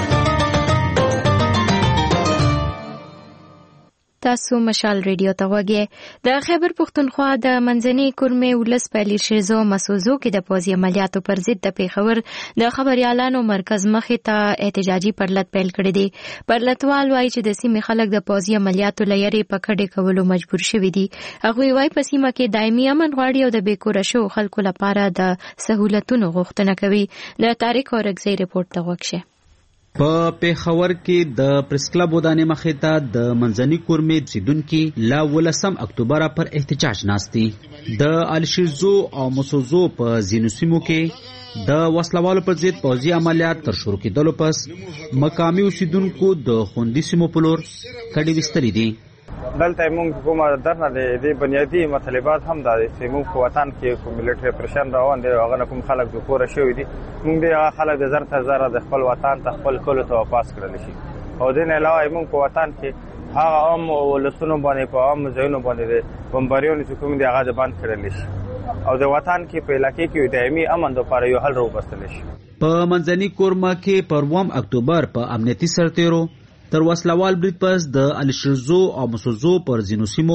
تاسو مشال ریډیو ته وګورئ. د خیبر پختونخوا د منځني کورمې ولس په لیشزو مسوزو کې د پوځي عملیاتو پر ضد د پیښور د خبريالانو مرکز مخې ته احتجاجي پرلط پیل کړی دی. پرلطوال وایي چې د سیمې خلک د پوځي عملیاتو لپاره په کډې کولو مجبور شوي دي. هغه وایي په سیمه کې دایمي امن غواړي او د بیکوره شو خلکو لپاره د سہولتونو غوښتنه کوي. د طارق اورګزی رپورت ته وګورئ. په پیښور کې د پریس کلب ودانې مخې ته د منځني کورمې اوسیدونکي لا 18 اکتوبر پر احتجاج ناستي. د الشیزو او مسوزو په ځینو سیمو کې د وسلوالو پر ضد پوځي عملیات تر شروع کېدلو پس مقامي اوسیدونکو د خوندي سیمو په لور کډې وستلې دي. دلته موږ کومه درنه د بنیادی مطالبات هم د سیمو په وطن کې کوم ملټری پرشن روان دي. هغه کوم خلک د کور شوی دي. موږ د خلک د زر تر زر د خپل وطن ته خپل کولو ته واپس کړل شي. او د نه علاوه موږ په وطن کې هغه عام ولسونو باندې په عام ځایونو باندې بمباریونه چې کوم دي هغه بند کړل شي. او د وطن کې په علاقې کې دایمي امن لپاره یو حل راوبستل شي. په منځني کورما کې پر 1 اکتوبر په امنیتي سرتیرو تر وسلوال برید پس د الشرزو او مسوزو پر ځینو سیمو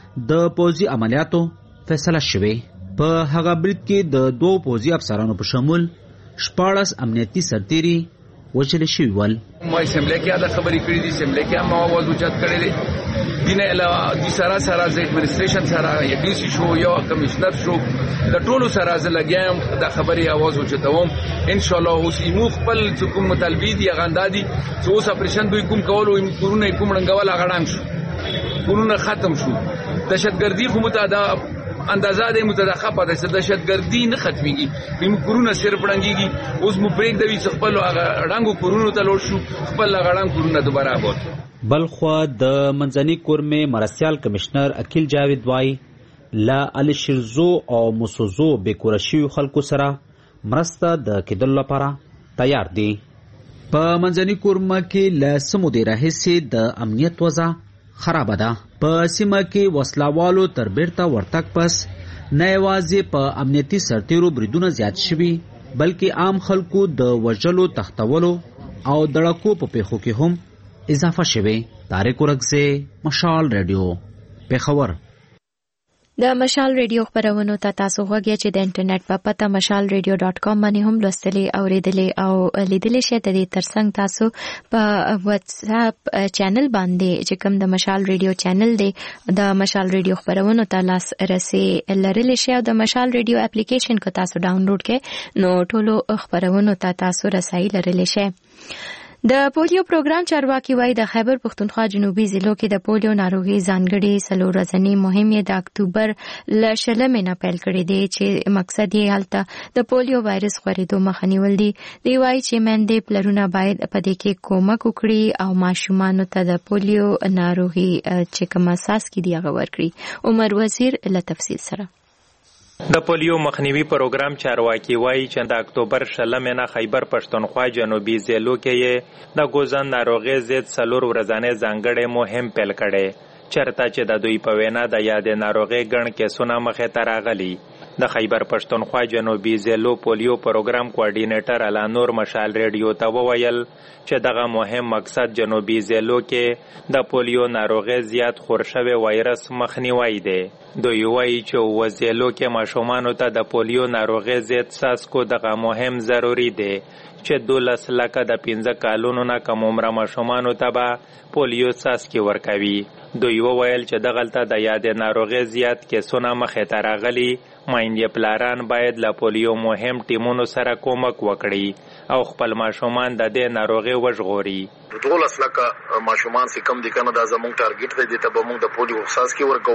د پوځي عملیاتو فیصله شوې. په هغه برید کې د 2 پوځي افسرانو په شمول 14 امنیتي سرتیري وژل شوي ول. ما اسمبلی کې دا خبرې کړې دي. اسمبلی کې هم आवाज اوچت کړی دی. دینه علاوه د سره د ایڈمنسټریشن سره یا ډي سي شو یا کمشنر شو د ټولو سره زلګیایم دا خبرې आवाज اوچتوم. ان شاء الله اوس ایمو خپل حکومت مطالبه دي غاندادي چې اوس اپریشن دوی کوم کولو کورونه کوم رنګول غړام شو کورونه ختم شو. دهشتګردي خو متعدا اندازه د متداخله په دهشتګردي نه ختميږي. کوم کورونه صرف رنګيږي. اوس مو پریک دوی خپل رنګو کورونو ته لور شو خپل غړام کورونه دوباره آباد. بلخوا د منځني کورمې مرسیال کمشنر اکیل جاوید وای لا الشرزو او مسوزو بیکورشي خلکو سره مرسته د کېدل لپاره تیار دي. په منځني کورمه کې لا سمو دی راهسي د امنیت وضع خراب ده. په سیمه کې وسلوالو تر بیرته ورتک پس نه یوازې په امنیتي سرتیرو بریدونه زیات شوي بلکې عام خلکو د وژلو تختولو او دړکو په پیښو کې هم اضافه شوه. طارق اورګزی، مشال ریډیو، پیښور. د مشال ریډیو خبرونو ته تاسو غوږی چې د انټرنیټ په پته mashalradio.com باندې هم لوستلی او ریډلی او لیدلی شئ. د دې ترڅنګ تاسو په واتس اپ چینل باندې چې کوم د مشال ریډیو چینل دی د مشال ریډیو خبرونو ته لاسرسي لرلی شئ. او د مشال ریډیو اپلیکیشن کو تاسو ډاونلوډ کړئ نو ټولو خبرونو ته تاسو رسایي لرلی شئ. د پولیو پروګرام چارواکي وایي د خیبر پختونخوا جنوبي ضلعو کې د پولیو ناروغي ځانګړي 3 ورځنی مهم یې د اکتوبر ل 16 نه پیل کړی دی چې مقصد یې هلته د پولیو وایرس خورېدو مخه نیول دي. دی وایي چې میندې پلرونه باید په دې کې کومک وکړي او ماشومانو ته د پولیو ناروغي چې کوم اساس کې دی هغه ورکړي. عمر وزیر له تفصیل سره. د پولیو مخنیوي پروګرام چارواکي وایي چې د اکتوبر 16 نه خیبر پښتونخوا جنوبي ضلعو کې د ګوزن ناروغي ضد 4 ورځنی ځانګړی مهم پیل کړي چرته چې د دوی په وینا د یادې ناروغۍ ګڼ کیسونه مخې ته راغلي. د خیبر پښتونخوا جنوبي ضلعو پولیو پروګرام کوارډینیټر الانور مشال ریډیو ته وویل چې دغه مهم مقصد جنوبي ضلعو کې د پولیو ناروغۍ زیات خور شوی وایرس مخنیوی دی. دوی وایي چې ضلعو کې ماشومانو ته د پولیو ناروغۍ ضد څاڅکو دغه مهم ضروري دی چې 12 لکه د 15 کالونو نه کم عمره ماشومانو ته به پولیو څاڅکي ورکوي. دوی وویل چې دغلته د یادې ناروغۍ زیات کیسونه مخې ته راغلي. مایندې پلاران باید له پولیو مهم ټیمونو سره کومک وکړي او خپل ماشومان د دې ناروغۍ وژغوري. 12 لکه ماشومان چې کم دي کنه دا زموږ ټارګټ دی ته به موږ د پولیو څاڅکي ورکو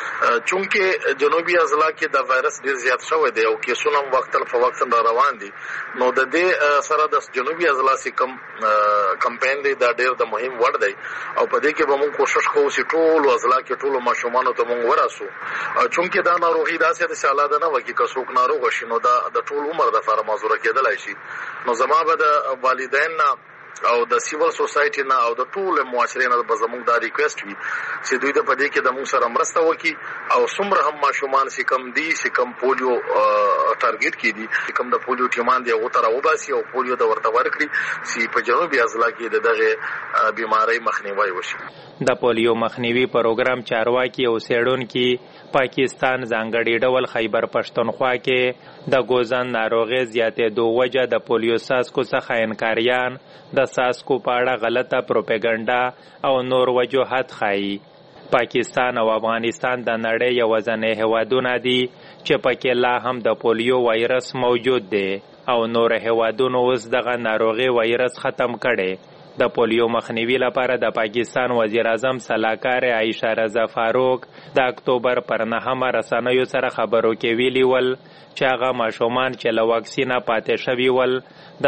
چونکه جنوبي اضلاع کې د وایرس ډیر زیات شوی دی او کیسونه وختل په وخت را روان دي. نو د دې سره د جنوبي اضلاع چې کم کمپاین دی دا ډیر د مهم وړ دی او په دې کې به موږ کوشش کوو چې ټول اضلاع کې ټول ماشومان ته موږ وراسو چونکه دا ناروغي داسې د سالاده نه وکی که څوک ناروغ شي نو دا د ټول عمر د لپاره معذور کېدلای شي. نو زما به د والدین نه او د سیول سوسایټي نه او د ټول معاشرې نه به زموږ دا ریکوست وي چې دوی د پدې کې د موږ سره مرسته وکړي او څومره هم ماشومان چې کم دي چې کم پولیو ټارګټ کړي چې کم د پولیو ټیمان دی هغه تر وباسي او پولیو د ورته ورکړي چې په جنوبي اضلاع کې دغه بیماری مخنیوي وشي. د پولیو مخنیوي پروګرام چارواکي او سیډونکو پاکستان ځانګړي ډول خیبر پښتونخوا کې د ګوزن ناروغۍ زیاتېدو وجه د پولیو څاڅکو څخه انکاریان د څاڅکو په اړه غلطه پروپاګاندا او نور وجوهات ښایي. پاکستان او افغانستان د نړۍ یوازینۍ هیوادونه دي چې پکې لا هم د پولیو وایرس موجود دی او نور هیوادونو اوس دغه ناروغي وایرس ختم کړي. د پولیو مخنیوي لپاره د پاکستان وزیر اعظم سلاکار عائشہ رضا فاروق د اکتوبر پر 9 رسنیو سره خبرو کې ویلي ول چې هغه ماشومان چې له واکسینه پاتې شوي ول د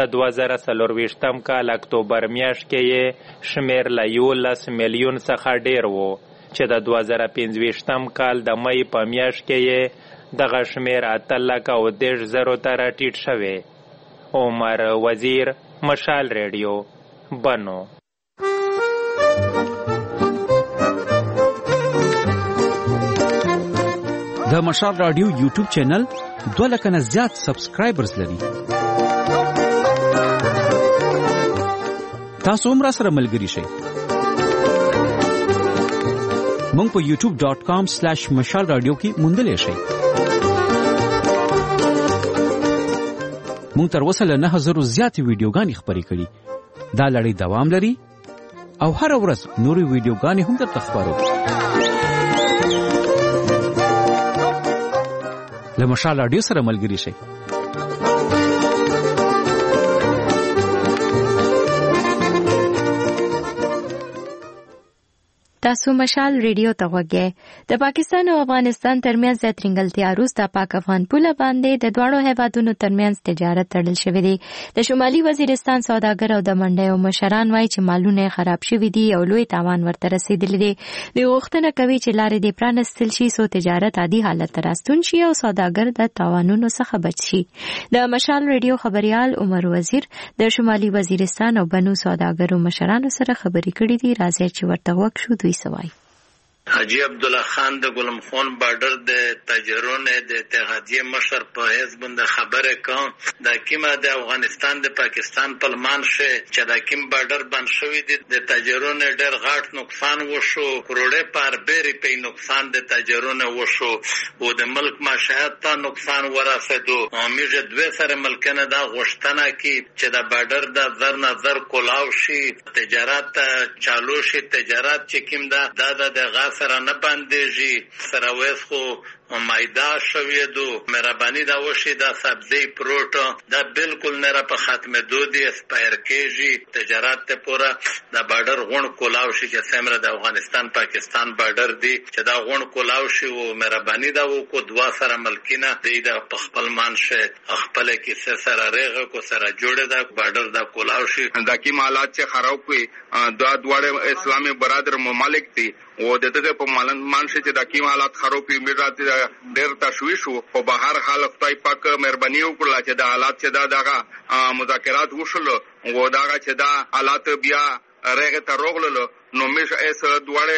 2024 کال اکتوبر میاشت کې شمیر له 11 میلیون څخه ډیر وو چې د 2025 کال د مې په میاشت کې دغه شمیر 8,10,000 ته راټیټ شوی. عمر وزیر، مشال ریډیو، بنو. د مشال رادیو یوټیوب چینل 2 لک نه زیات سبسکرایبرز لري. تاسو هم را سره ملګری شئ. مونږ په youtube.com/مشال رادیو کې موندلې شئ. مونږ تر اوسه له 9000 زیات ویډیوګانې خپرې کړي. دا لړۍ دوام لري او هر ورځ نورې ویډیوګانې هم درته خپرو. له مشال رادیو سره ملګری شئ. تاسو مشال ریډیو ته وګورئ. د پاکستان او افغانستان ترمنځ د ترنګلتیا وروسته پاک افغان پوله باندې د دواړو هیوادونو ترمنځ تجارت تړل شوی دی. د شمالي وزیرستان سوداګر او د منډیو مشران وایي چې مالونه خراب شوي دي او لوی تاوان ورته رسیدلی دی. دوی غوښتنه کوي چې لارې دې پرانستل شي څو تجارت عادي حالت ته راستون شي او سوداګر د تاوانونو څخه بچ شي. د مشال ریډیو خبريال عمر وزیر د شمالي وزیرستان او بنو سوداګرو مشرانو سره خبرې کړې دي. راځي چې ورته وکړو دوی سوای. حاجی عبدالله خان د ګلم خان بارډر د تاجرونو د اتحادیه مشر په حزب بند خبره کوم د کیمه د افغانستان د پاکستان پلمان شه چې د کیم بارډر بند شوې د تاجرونو ډېر غاټ نقصان وشو. کروڑې پر بیرې په نقصان د تاجرونو وشو او د ملک معیشت ته نقصان ورسېدو. امیجه دوه سره ملکنه دا غوښتنه کی چې د بارډر د نظر کولاو شي، تجارت چالو شي. تجارت چې کیم دا د سره نه باندېږي سره وېس خو مایدا شوی دو مهرباني دا وشي دا سبزی پروت دا بالکل نه را په ختمه دو دی اسپایر کېږي. تجارت ته پورا دا بارډر غون کولاو شي چې سمره د افغانستان پاکستان بارډر دی چې دا غون کولاو شي او مهرباني دا وکړو دوا سره ملکینه دی دا خپل مانشه خپل کې سره رېغه کو سره جوړه دا بارډر دا کولاو شي. دا کی حالات چې خراب کوي دا دواړه اسلامي برادر ممالک دي او د دې په مانشه چې دا کی حالات خراب کوي میراث ډېر تشویش وو. په بهر حال خدای پاک مهرباني وکړه چې دا حالات چې دغه مذاکرات وشول او دغه چې دا حالات بیا رغه ته روغلل نو مش اس دواړه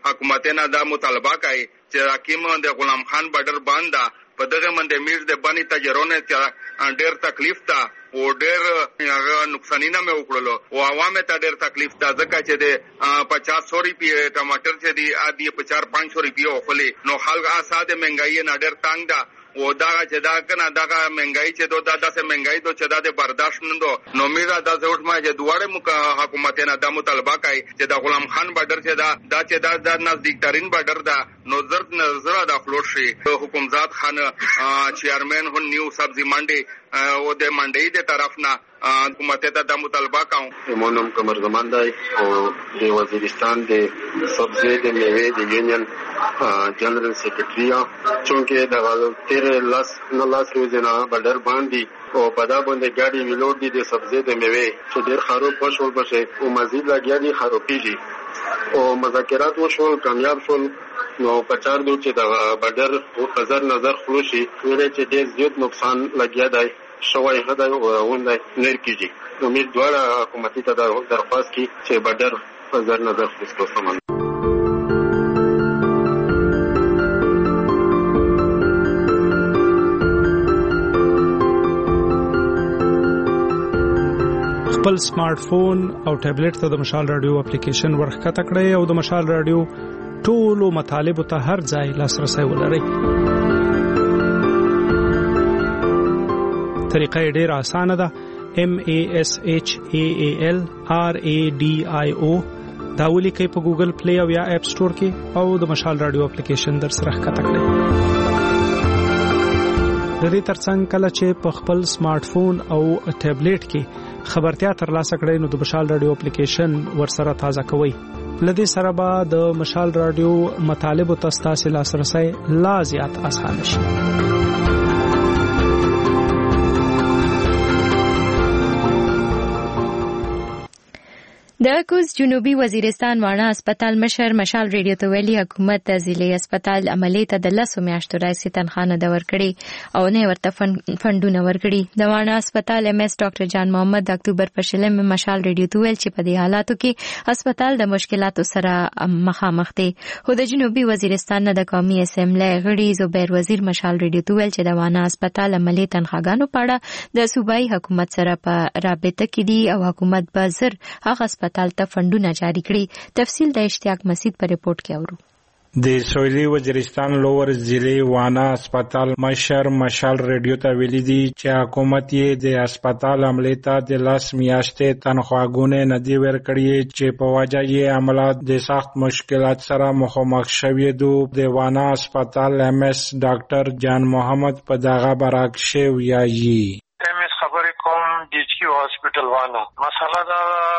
حکومت نه دا مطالبه کوي چې حکیم د غلام خان بارډر باندې په دغه باندې میز د باندې تجربه ته ډېر تکلیف ته او ډېر هغه نقصانینه مې وکړلو او عوامو ته ډېر تکلیف ته ځکه چې د 50 روپیه ټماټر چې دی ادي 4-500 روپیه خولي نو خلک اساده مهنګای نه ډېر تنگ ده او دا چې دا کنه دا مهنګای چې دا داسې مهنګای دو چې دا د برداشت نه دو نو میرا دا زوټ ما چې دوړې حکومت نه دا مطالبه کوي چې د غلام خان بارډر چې دا د نزدیک ترين بارډر دا نو زرد نظر دا خلوص شي حکومت خان چیرمن هو نیو سبزی منډي او د منډي د طرف نه حکومت ته د مطالبه کوم مونږ کومر زمان دی او د وزیرستان د سبزی د میوه د یونین جنرال سیکریټری چونکه د تیر لاس روزنه بارډر باندې او په دا باندې ګاډي ویلوډ دي د سبزی د میوه چې ډېر خراب پښول بشه او مزید لګیا دي خرابېږي او مذاکرات وشول کامیاب شول نو پچار دو چې د بارډر په نظر نظر خلوشي ویل چې ډېر زیات نقصان لګیا دی شوی هدا وندای نر کیږي امید دواړه حکومتي ته درخواست کی چې بارډر په نظر نظر خلوص سامان خپل سمارټ فون او ټابلیټ ته د مشال رادیو اپلیکیشن ورخکته کړئ او د مشال رادیو ټولو مطالبه ته هر ځای لاسرسي ولرئ. طریقه ډېر اسانه ده. MASHAAL RADIO دا ولیکئ په ګوګل پلی او یا اپ سٹور کې او د مشال رادیو اپلیکیشن در سره ښکته کړئ. د دې ترڅنګ کله چې په خپل سمارټ فون او ټابلیټ کې خبرتیا ترلاسه کړئ نو د مشال رادیو اپلیکیشن ورسره تازه کوئ. لدې سره به د مشال رادیو مطالب ته ستاسو لاسرسي لا زیات اسانه شي. د کوز جنوبي وزیرستان وانا هسپتال مشر مشال ریډیو ته ویلي حکومت د ضلعي هسپتال عملي ته د 10 میاشتو راځي تنخواه نه ورکړي او نه ورته فندونه ورکړي. د وانا هسپتال MS ډاکټر جان محمد د اکتوبر په شلم مشال ریډیو ته ویل چې په دې حالاتو کې هسپتال د مشکلاتو سره مخامخ دی. خو د جنوبي وزیرستان نه د قومي اسمبلی غړي زبیر وزیر مشال ریډیو ته ویل چې د وانا هسپتال عملي تنخواهګانو په اړه د صوبایي حکومت سره په رابطه کې دي او حکومت به زر هغه هسپتال ته فندونه جاری کړي. تفصیل د اشتیاق مسعود په ریپورت کې اورو. د سویلي وزیرستان لوور ضلعي وانا هسپتال مشر مشال ریډیو ته ویلي دي چې حکومت یې د هسپتال عملي ته د 10 میاشتې تنخواهګونه نه دی ورکړي چې په وجه یې عملات د سخت مشکلات سره مخامخ شوي دي. د وانا هسپتال MS ډاکټر جان محمد په دغه برعکس ویایي خبرې کوم DHQ هاسپټل وانا مسله دا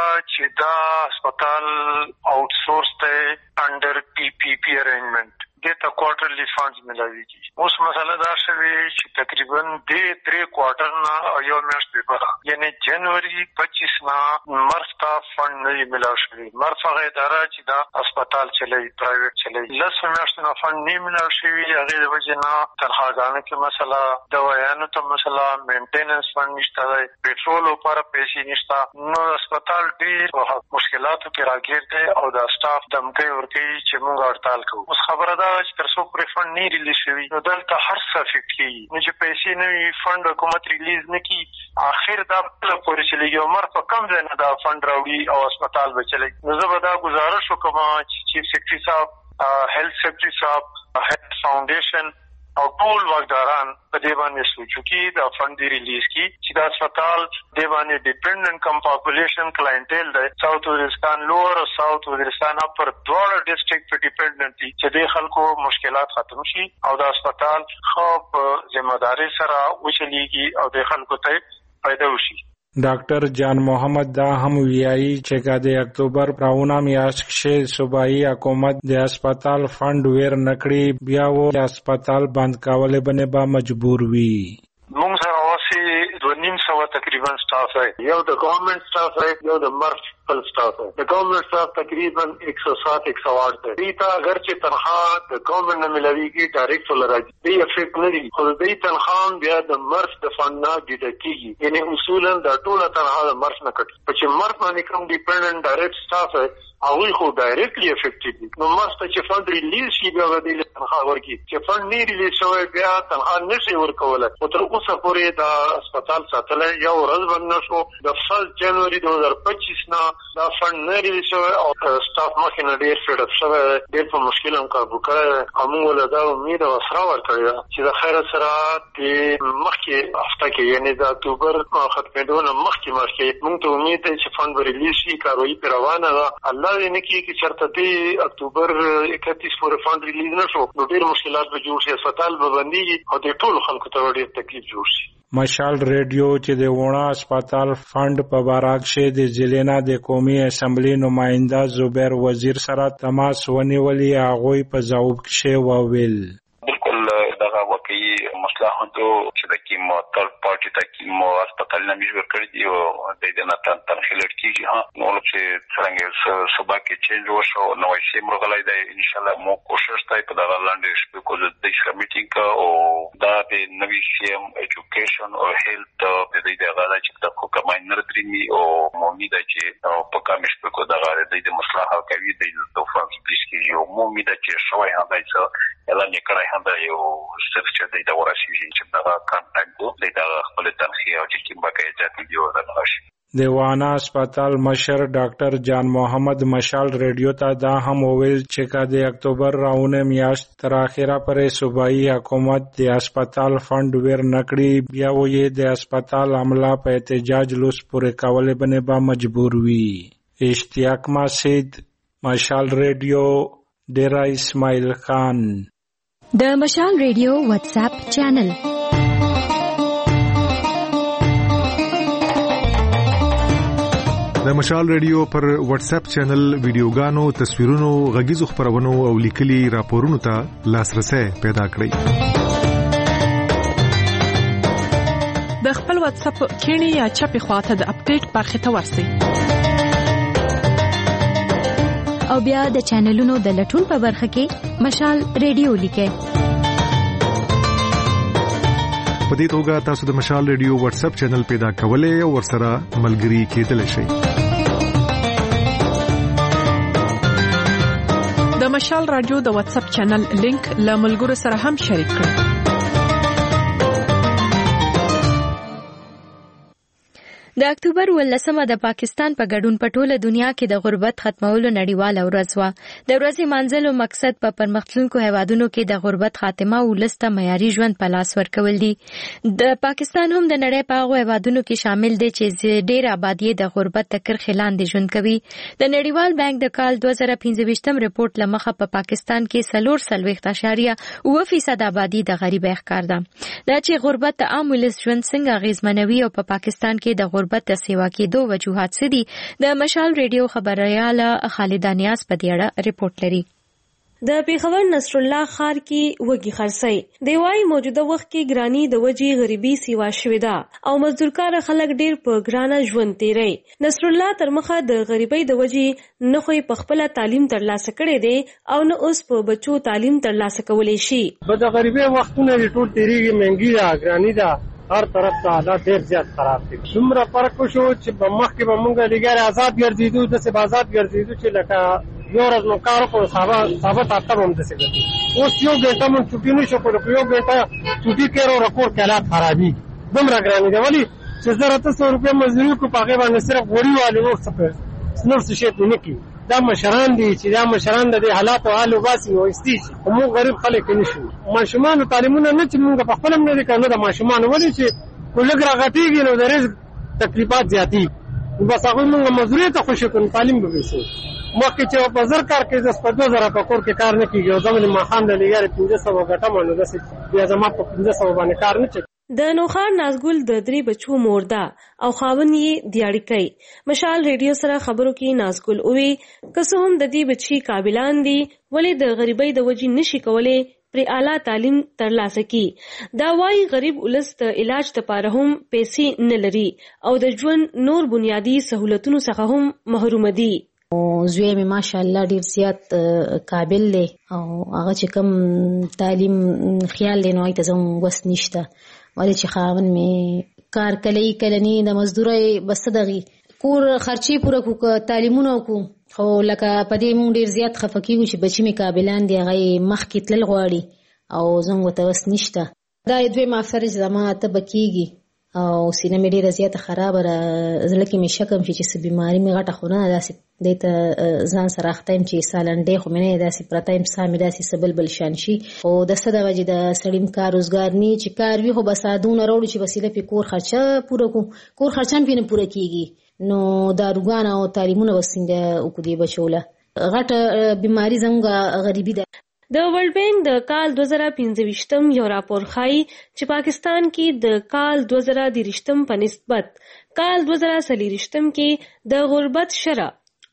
چې دا هسپتال آوټ سورس ته انډر PPP ارینجمنٹ دته کوارټرلی فانډز ملاويږي. اوس مسله دا شوه چې تقریبا د 3 کوارټر نه یو میاشت به یعنی جنوري 25 نه مرز تا فند نه ملاوي شوی. مرز هغه اداره چې دا هسپتال چلای پرایویټ چلای لسو میاشت نه فند نه ملاوي شوی. هغه د وجه نه تنخواهګانو کې مسله دوايانو ته مسله مینټیننس فند نشته دی پټرول لپاره پیسې نشته نو هسپتال ډیر مشکلاتو کې راګیر دی او دا سټاف دمکې ورکی چې موږ هړتال کوو. اوس خبره دا چې تر څو پرې فند نه ریلیز شوی نو دلته هر څه افیکټ کیږي نو چې پیسې نه وي فند حکومت ریلیز نه کی اخر دا بل پورې چلیږي عمر په کم ځای نه دا فند راوړي او هسپتال به چلی. نو زه به دا گزارش وکم چې چیف سیکرټری صاحب هیلث سیکرټری صاحب هیلث فاونډیشن او ټول واکداران په دې باندې سوچو کې دا فند ریلیز کی چې دا هسپتال دې باندې ډیپندنت کم پاپولیشن کلاینټیل دی. ساوث وزیرستان لوور او ساوث وزیرستان اپر دواړه ډیسټریکټ په ډیپندنت دي چې د خلکو مشکلات ختم شي او دا هسپتال خو په ځمېداري سره وچلیږي او د خلکو ته فائدہ وشي. ډاکټر جان محمد دا هم ویایي چې د اکتوبر راونه میاشت کې صوبایي حکومت د هسپتال فند ور نکړي بیا و هسپتال بند کول باندې به مجبور وي. موږ سره واسي 250 تقریبا سټاف دی. یو د ګورنمنت سټاف دی یو د مرز خپل سټاف د ګورنمنت سټاف تقریبا 107 108 دی. دیتا اگر چې تنخواه د ګورنمنت نه ملويږي ډایرکټ ولراځي دی افیکټ نه دی، خو دې تنخواه بیا د مرف د فند نه ډیډکټ کیږي، یعنی اصولا د ټوله تنخواه د مرف نه کټي. په چې مرف باندې کوم ډیپندنت ډایرکټ سټاف هغه خو ډایرکټلی افیکټډ دي. نو مرف ته چې فند ریلیز شي بیا د تنخواه ورکی، چې فند نه ریلیز شوی بیا تنخواه نشي ورکولای. او تر اوسه پورې د هسپتال ساتل یو ورځ باندې شو. د 1 جنوري 2025 نه دا فند نه ریلیز شوی او سټاف مخې نه ډیر فیډ اپ شوی، ډیر په مشکل هم کار وکړ. موږ له دا امید او سره ورکړی چې د خیر سره د مخکې هفته کې یعنی د اکتوبر ختمېدو نه مخکې موږ ته امید دی چې فند ریلیز شي. کاروایی پر روانه ده. الله دې نه کړي چې چېرته د اکتوبر 31 پورې فند ریلیز نه شو نو ډېر مشکلات به جوړ شي، هسپتال به بندېږي او د ټولو خلکو ته ډېر تکلیف جوړ شي. مشال ریډیو چې د وڼه هسپتال فند په باره کې د ضلع نه د قومي اسمبلی نماینده زبیر وزیر سره تماس ونیولی، هغوی په ځواب کې وویل واقعي مصلحتو چې د کوم تر پارټي ته کوم هسپتال نه میږي کړی دی او د دې نه تنخیل کیږي نو چې څنګه صبح کې چینج وشو نو شي مرغلای دی ان شاء الله مو کوشش کوي په دغه لاندې شپه کو د دې میټینګ او دا د نوي سیم ایجوکیشن او هیلث د دې د غاړه چې د حکومت نردري او امید چې په کامیش په کو دغه د دې مصلحت کوي د توفان سپیشل یو امید چې شوی هم دی اعلان کړی هم دی او چې د ورشي چې دا کانټاکټ د خپل تنخیه او چې کوم باقي اجازه دی ورنشي. د وانا هسپتال مشر ډاکټر جان محمد مشال ریډیو ته دا هم وویل چې د اکتوبر راونه میاشت تر اخره پرې صوبایي حکومت د هسپتال فند ور نکړي، بیا وې د هسپتال عمله په احتجاج لوس پورې کولې باندې به مجبور وي. اشتیاق مسعود، مشال ریډیو، ډیرا اسماعیل خان. د مشال ریډیو واتس اپ چینل. د مشال ریډیو پر واتس اپ چینل ویډیوګانو، تصویرونو، غږیزو خبرونو او لیکلي راپورونو ته لاسرسي پیدا کړئ. د خپل واتس اپ کینی یا چپی خواته د اپډیټ برخه ته ورسئ او بیا د چینلونو د لټون په برخه کې مشال ریډیو لیکئ. په دې توګه تاسو د مشال ریډیو واتس اپ چینل پیدا کولای او ورسره ملګري کېدلی شئ. د مشال رادیو د واتس اپ چینل لینک له ملګرو سره هم شریک کړئ. د اکتوبر 18 د پاکستان په ګډون په ټوله دنیا کې د غربت ختمولو نړیواله ورځ وه. د ورځې مانځلو مقصد په پرمختلونکو هیوادونو کې د غربت خاتمه او ولسته معیاري ژوند په لاس ورکول دي. د پاکستان هم د نړۍ په هغو هیوادونو کې شامل دی چې ډېر آبادي د غربت د کرښې لاندې ژوند کوي. د نړیوال بانک د کال 2015 رپورټ له مخه په پاکستان کې 4.8% آبادي د غریبۍ ښکار ده. دا چې غربت د عام ولس ژوند څنګه اغیزمنوي او په پاکستان کې د غربت د سیوا کېدو وجوهات څه دي، د مشال ریډیو خبرياله خالد نیاز په دې اړه رپورټ لري. د پیښور نصر الله خار کې وګي خرڅي دی وايي موجوده وخت کې ګرانی د وجې غریبي سیوا شوې ده او مزدورکار خلک ډیر په ګرانه ژوند تیري. نصر الله تر مخه د غریبۍ د وجې نه خو په خپل تعلیم ترلاسه کړي دي او نه اوس په بچو تعلیم ترلاسه کولای شي. په د غریبۍ وختونه ټول تیریږي، مهنګي ده، ګرانی ده، هر طرف ته حالات ډیر زیات خراب دي. څومره فرق شو چې په مخکې به مونږ لګار آزاد ګرځېدو، د څه آزاد ګرځېدو چې لکه یو ورځ نو کار کو ثابت اته هم د څه ګرځي. اوس یو ګنټه مون چټي نشو کولای، یو ګنټه چټي کېرو رکور کالات خرابي دومره ګرانی دی. ولی چې 300 روپیا مزدوري کو پاګه باندې صرف غوړي والي نور څه نور څه شي نه کی. دا مشران دي چې دا مشران د حالات او حال واسي او استیش موږ غریب خلک نشو. ماشومان تعلیمونه نه چې موږ په خپل نه کنه د ماشومان ولې چې کولګ راغټیږي نو د رزق تکلیفات زیاتی بس هغه موږ مزدوري ته خوشی کوو، تعلیم به وسو. مخکې چې په زر کار کې 10,000 په کور کې کار نه کیږي او زموږ ما خان د لګاره 1500 غټه مانو د بیا زما په 1500 باندې کار نه د نوخار نازګل د 3 بچو مور ده او خاوند یې دیاړي کوي. مشال ریډیو سره خبرو کې نازګل اووي که څه هم د دې بچي قابلان دي ولې د غریبۍ د وجې نشي کولای پر اعلی تعلیم ترلاسه کی. دا وايي غریب ولس د علاج لپاره هم پیسې نه لري او د ژوند نور بنیادی سہولتونو څخه هم محروم دي. زوی مې ماشاءالله ډیر زیات قابل دی او هغه چې کوم تعلیم خیال دی نو ایت زم وس نشته ولې چې خاون مې کار کلنی د مزدوري بس دغي کور خرچي پوره کو تعلیمونه کو خو لکه پدې مونږ ډیر زیات خفقیو چې بچی مې قابلان دی هغه مخ کې تل غواړي او زم وته وس نشته. دا دوی ما فرض زما ته بکیږي او سینه مې ډیره زیاته خراب را زړه کې مې شکم چې څه بیماری مې غټه خونه داسې دته ځان سره اختیم چې سالنډې خو مې نه داسې پرتایم سامي داسې سبل بل شان شي او د څه د وجې د سړیم کار روزګار نه چې کار وی خو بس ادونه راوړي چې وسیله په کور خرچه پوره کو کور خرچه هم پینې پوره کیږي نو داروګان او تعلیمونه وسنګ او کو دی بچوله غټه بیماری زموږ غریبي ده. د ورلد بانک د کال 2025 یو راپور ښایي چې پاکستان کې د کال 2023 په نسبت کال 2023 کې د غربت شرح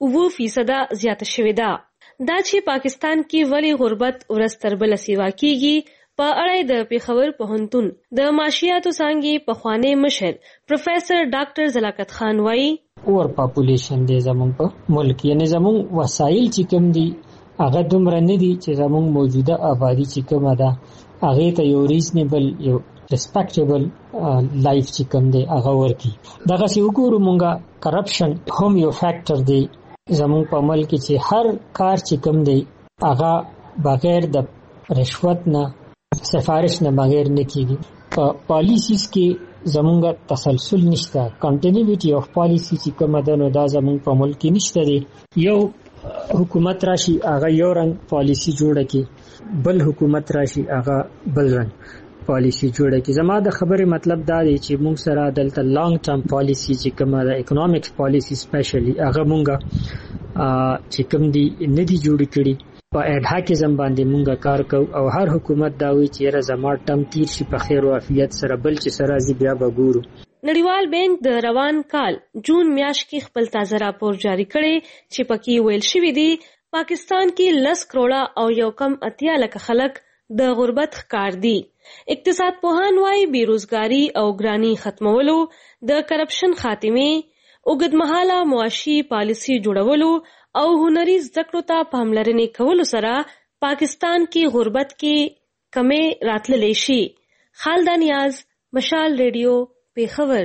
9% زیاته شوې ده. دا چې پاکستان کې ولی غربت ورستر بل سیوا کیږي په اړه د پیښور پوهنتون د معاشیاتو څانګې پخوانی مشر پروفیسر ډاکټر زلاکت خان وایي اور پاپولیشن دی زموږ په ملک یعنی زموږ وسایل چې کوم دي هغه دومره نه دي چې زموږ موجوده آبادی چې کومه ده هغه ته یو ریزنیبل یو ریسپیکټیبل لایف چې کوم دی هغه ورکی. دغه سی وګورو مونږه کرپشن هم یو فیکٹر دی زموږ په ملک کې چې هر کار چې کوم دی هغه بغیر د رشوت نه سفارش نه بغیر نه کیږي. په پالیسیز کې زموږ تسلسل نشته کنټینیویټي اف پالیسی چې کومه ده نو دا زموږ په ملک کې نشته دی. یو حکومت راشي هغه یو رنګ پالیسی جوړه کی بل حکومت راشي هغه بل رنګ پالیسی جوړه کی. زما د خبرې مطلب دا دی چې موږ سره دلته لانګ ټرم پالیسی چې کومه ده اکونومیکس پالیسی سپیشلی هغه مونږه چې کوم دی نه دی جوړ کړي په اډهاکیزم باندې مونږه کار کوو او هر حکومت دا وی چې را زما ټم تیر شي په خیر او عافیت سره بل چې سره زی بیا وګورو. نړیوال بانک د روان کال جون میاشت کې خپل تازه راپور جاری کړی چې پکې ویل شوی دی پاکستان کې 10 کروڑه او 1.8 لک خلک د غربت ښکار دي. اقتصاد پوهان وايي بیروزګاری او ګرانی ختمولو د کرپشن خاتمه اوږدمهاله معاشي پالیسي جوړولو او هنري زده کړو ته پاملرنې کولو سره پاکستان کې غربت کې کمې راتللی شي. خالد نیاز مشال ریډیو پیښور.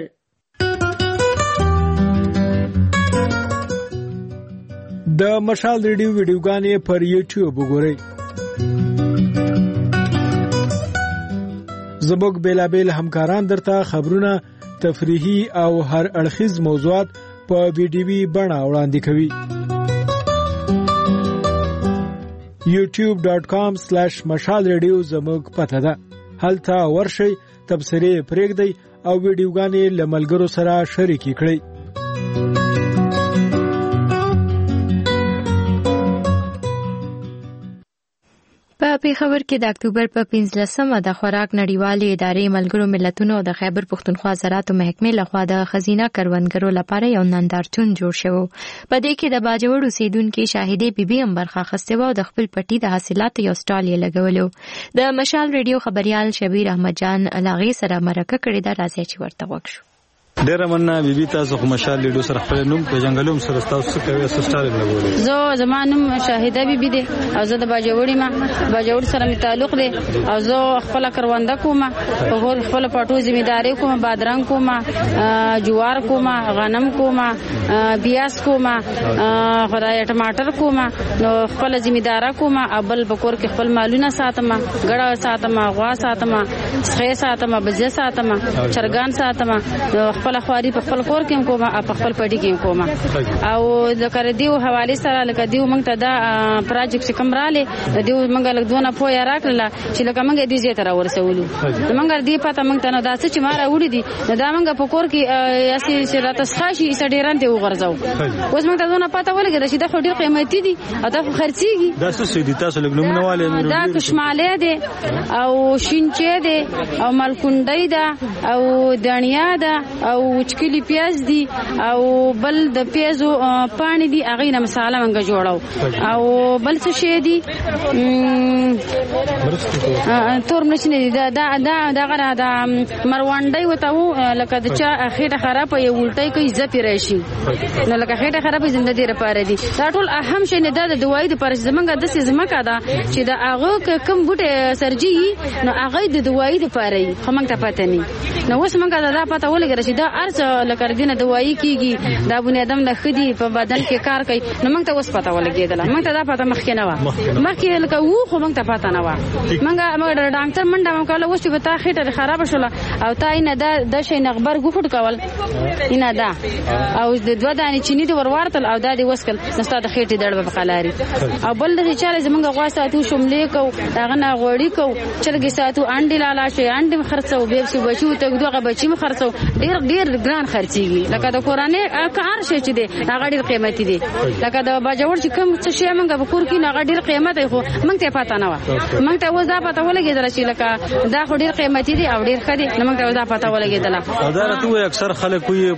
د مشال ریډیو ویډیوګانې پر یوټیوب وګورئ. زموږ بیلابیل همکاران درته خبرونه تفریحي او هر اړخیز موضوعات په ویډیوي بڼه وړاندې کوي. youtube.com/مشال ریډیو زموږ پته ده. هلته ورشئ تبصرې پرېږدئ او ویډیوګانې له ملګرو سره شریکې کړئ. په پیښور کې د اکتوبر په 15مه د خوراک نړیوالې ادارې ملګرو ملتونو د خیبر پښتونخوا زراعتو محکمې لخوا د خزینه کروندګرو لپاره یو نندارتون جوړ شو. په دې کې د باجوړ اوسیدونکو شاهدې بیبي هم برخه اخیسته او د خپل پټي د حاصلاتو یو سټال یې لګولو. د مشال ریډیو خبريال شبیر احمد جان لاغي سره مرکه کړې ده، راځي چې ورته وښیو. ډېر مننه بیبي، تاسو خو مشال ریډیو سره خپل نوم په جنګلوم سره تاسو کوي سټال لګولې. زه زمانم شاهده بیبي دي او زه د باجوړی ما باجوړ سره می تعلق دي او زه خپل کرونده کوم په خپل پټو ځمېداري کوم، بادرنګ کوم، جوار کوم، غنم کوم، پیاز کوم، خدای ټماټر کوم، نو خپل ځمېدارا کوم، ابل بکور کې خپل مالونه ساتم، ګړه ساتم، غوا ساتم، سخې ساتم، بزه ساتم، چرګان ساتم، خپل خواري په خپل کور کې کوم په خپل پټي کې کوم او د کار دیو حواله سره لکه دیو موږ ته دا پروجیکټ کوم رااله دیو موږ له دونه پویا راکړه چې لکه موږ دې زیات را ورسولو موږ دې پته موږ ته نه دا چې ما را وړي دي دا موږ په کور کې یاسي چې راته ښاشي سړيران ته وغورځو اوس موږ ته دونه پته ولګي چې دا خو ډیر قیمتي دي او دا خرڅيږي دا څه دي تاسو لګنمونه والے دا کشماله دي او شینچه دي او ملکونډي ده او دنیا ده او وچکلی پیاز دي او بل د پیازو پانی دي اغه نه مصالحه منګه جوړاو او بل څه شي دي تور نشنه دي دا غره دا مروانډي وته لکه د چا خېټه خراب یو ولټي کوي زپی راشي نو لکه خېټه خراب زندګي لپاره دي دا ټول اهم شي نه د دوايي لپاره زمونږ د سیمه دا چې دا هغه کوم بوټه سرجي نو هغه د دوايي لپاره خو موږ ته پته نه نو اوس موږ دا پته ولګره چې دا ارز لکه دینه دوايي کیږي دا بنی ادم د خدي په بدن کې کار کوي نو موږ ته اوس پته ولګیدل موږ ته دا پته مخکې نه و مخکې لکه وو خو موږ ته پته نه و موږ ډاکټر منډه موږ کله اوس چې تا خېټه خراب شوله او تا نه دا د شي نغبر ګوفټ کول نه دا او د دوه دانې چینی د ورورتل او دا د وسکل نستا د خېټې دړ په قلاري او بل د چاله زمونږ غواساتو شملې کو داغه نه غوړی کو چرګي ساتو انډي لاله شي انډي خرڅو به شي بچو ته دغه بچي خرڅو ډیر ګران خرڅيږي لکه د قرانه کار شي چې دی هغه ډیر قیمتي دی لکه د باجوړ چې کوم څه شي موږ په کور کې هغه ډیر قیمت خو موږ ته پاتہ نه و موږ ته وځه پاتہ ولګیدل چې لکه دا خو ډیر قیمتي دی او ډیر خدي موږ ته وځه پاتہ ولګیدل دا راته اکثر خلک کوی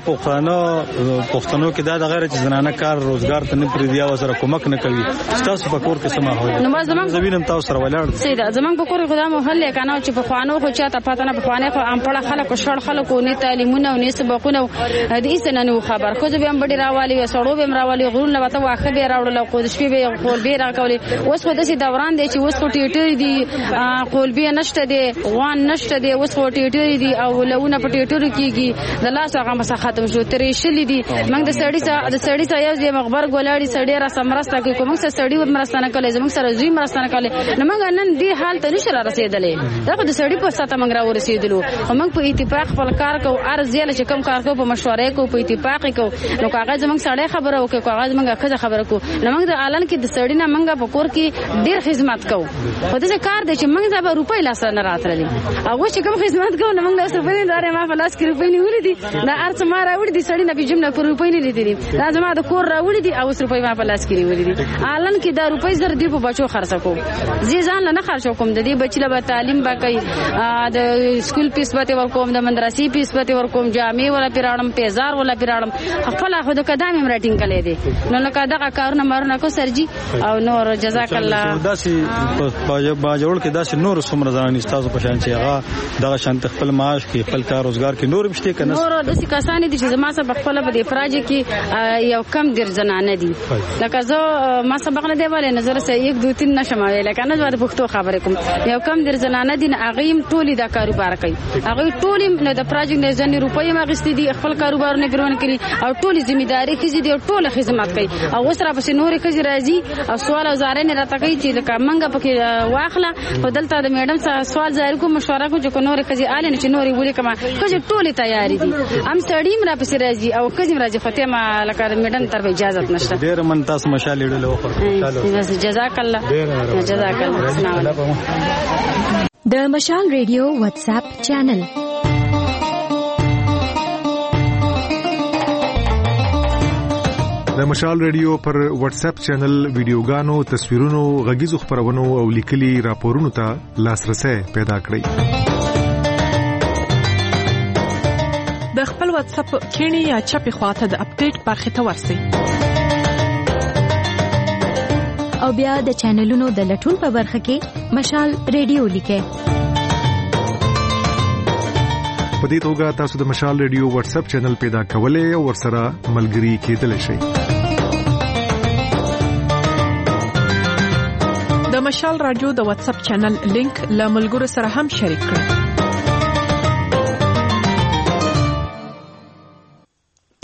پښتنو کې دا د غیر زنانه کار روزګار ته نه پریدیا وسره کومک نه کوي تاسو په کور کې سما هوي نو زمینم تاسو سره ولاړ سیدا زمونږ په کور خدای محله کنه چې په خوانو خو چاته پاتہ نه په خوانه خو ام پړه خلک شړ خلکو نه تعلیمونه او نه سبقونه د ایسنه نو خبر خو به هم ډیر راوالي وسړو به راوالي غرون نه وته واخه به راوړل خو د شپې به خور به راکولي اوس خو د سي دوران دی چې اوس خو ټیټری دي قول به نشته دي غوان نشته دي اوس خو ټیټری دي او لونه په ټیټری کیږي د لاس هغه مسه ختم شو ترې شلې دي موږ د سړی سره یو ځای مخبر ګولاړي سړی را سمرسته کوي کوم څه سړی ورمرستانه کوي زموږ سره زوی مرستانه کوي نو موږ نن دې حال ته نشه رسیدلې دا خو د سړی په ساته موږ را ورسېدلو موږ په اتفاق خپل کار کو ارزیاله چې کوم کار کو په مشوره کو په اتفاق کو نو کاغذ موږ سړی خبره وکړو کاغذ موږ خزه خبره کو نو موږ د اعلان کې د سړی نه موږ په کور کې ډیر خدمت کو خو دا کار دی چې موږ د روپۍ لاس نه راتللی او چې کوم خدمت کو نو موږ لاس په دې داره ما په لاس کې روپۍ نیولې دي دا ارڅ ما راوړي دي سړی نه په جمله پر روپۍ نه لیدلې دا زما د کور راوړي دي او روپۍ ما په لاس کې نیولې دي اعلان کې دا روپۍ زر دی په بچو خرڅ کو زی ځان نه خرڅ کوم د دې بچی له تعلیم باقي د سکول فیس به ورکوم د مدرسې فیس به ورکوم جامع ولا پیراړم پیزار ولا پیراړم خپل خود قدم راټینګ کړي دي نو لکه دا کارونه مرونه کو سرجي او نور جزاک الله داسي باجوړ کې داسي نور څومره ځان استادو په شان چې هغه دغه شان خپل معاش کې خپل کار روزګار کې نور مشته کنه نور د کسانې دي چې زما سره خپل په دې پراجه کې یو کم ډیر زنانه دي لکه زه ما سبق نه دی ولې نظر سره 1 2 3 نشم ویل کنه زه د پښتو خبرې کوم یو کم ډیر زنانه دي هغه هم ټولي دا کاروبار کوي هغه ټولي نه د پراجه نه ځنې روپۍ ماغستې دي خپل کاروبار نه ګرون کړي او ټولي ځمېداري کې دي ټول خدمت کوي او وسره پس نورې کې راځي او سوال او زارې نه راته کوي چې لکه منګه پکې واخله په دلته د میډم سره سوال زار کوم مشوره کو چې نورې کې آله نه چې نورې ولې کما چې ټولي تیاری دي ام سړی مرا پس راځي او کزم راځي فتیما لکه میډم تر اجازه نشته ډیر من تاسو مشال لیدلو خو جزاک الله جزاک الله د مشال ریډیو واتس اپ چینل د مشال ریډیو پر واتس اپ چینل ویډیوګانو تصویرونو غږیزو خبرونو او لیکلي راپورونو ته لاسرسي پیدا کړئ د خپل واتس اپ کینی یا چپی خواته د اپډیټ برخه ته ورسئ او بیا د چینلونو د لټون په برخه کې مشال ریډیو لیکه په دې توګه تاسو د مشال ریډیو واتس اپ چینل پیدا کولای او ورسره ملګري کېدلی شئ د مشال رادیو د واتس اپ چینل لینک له ملګرو سره هم شریک کړئ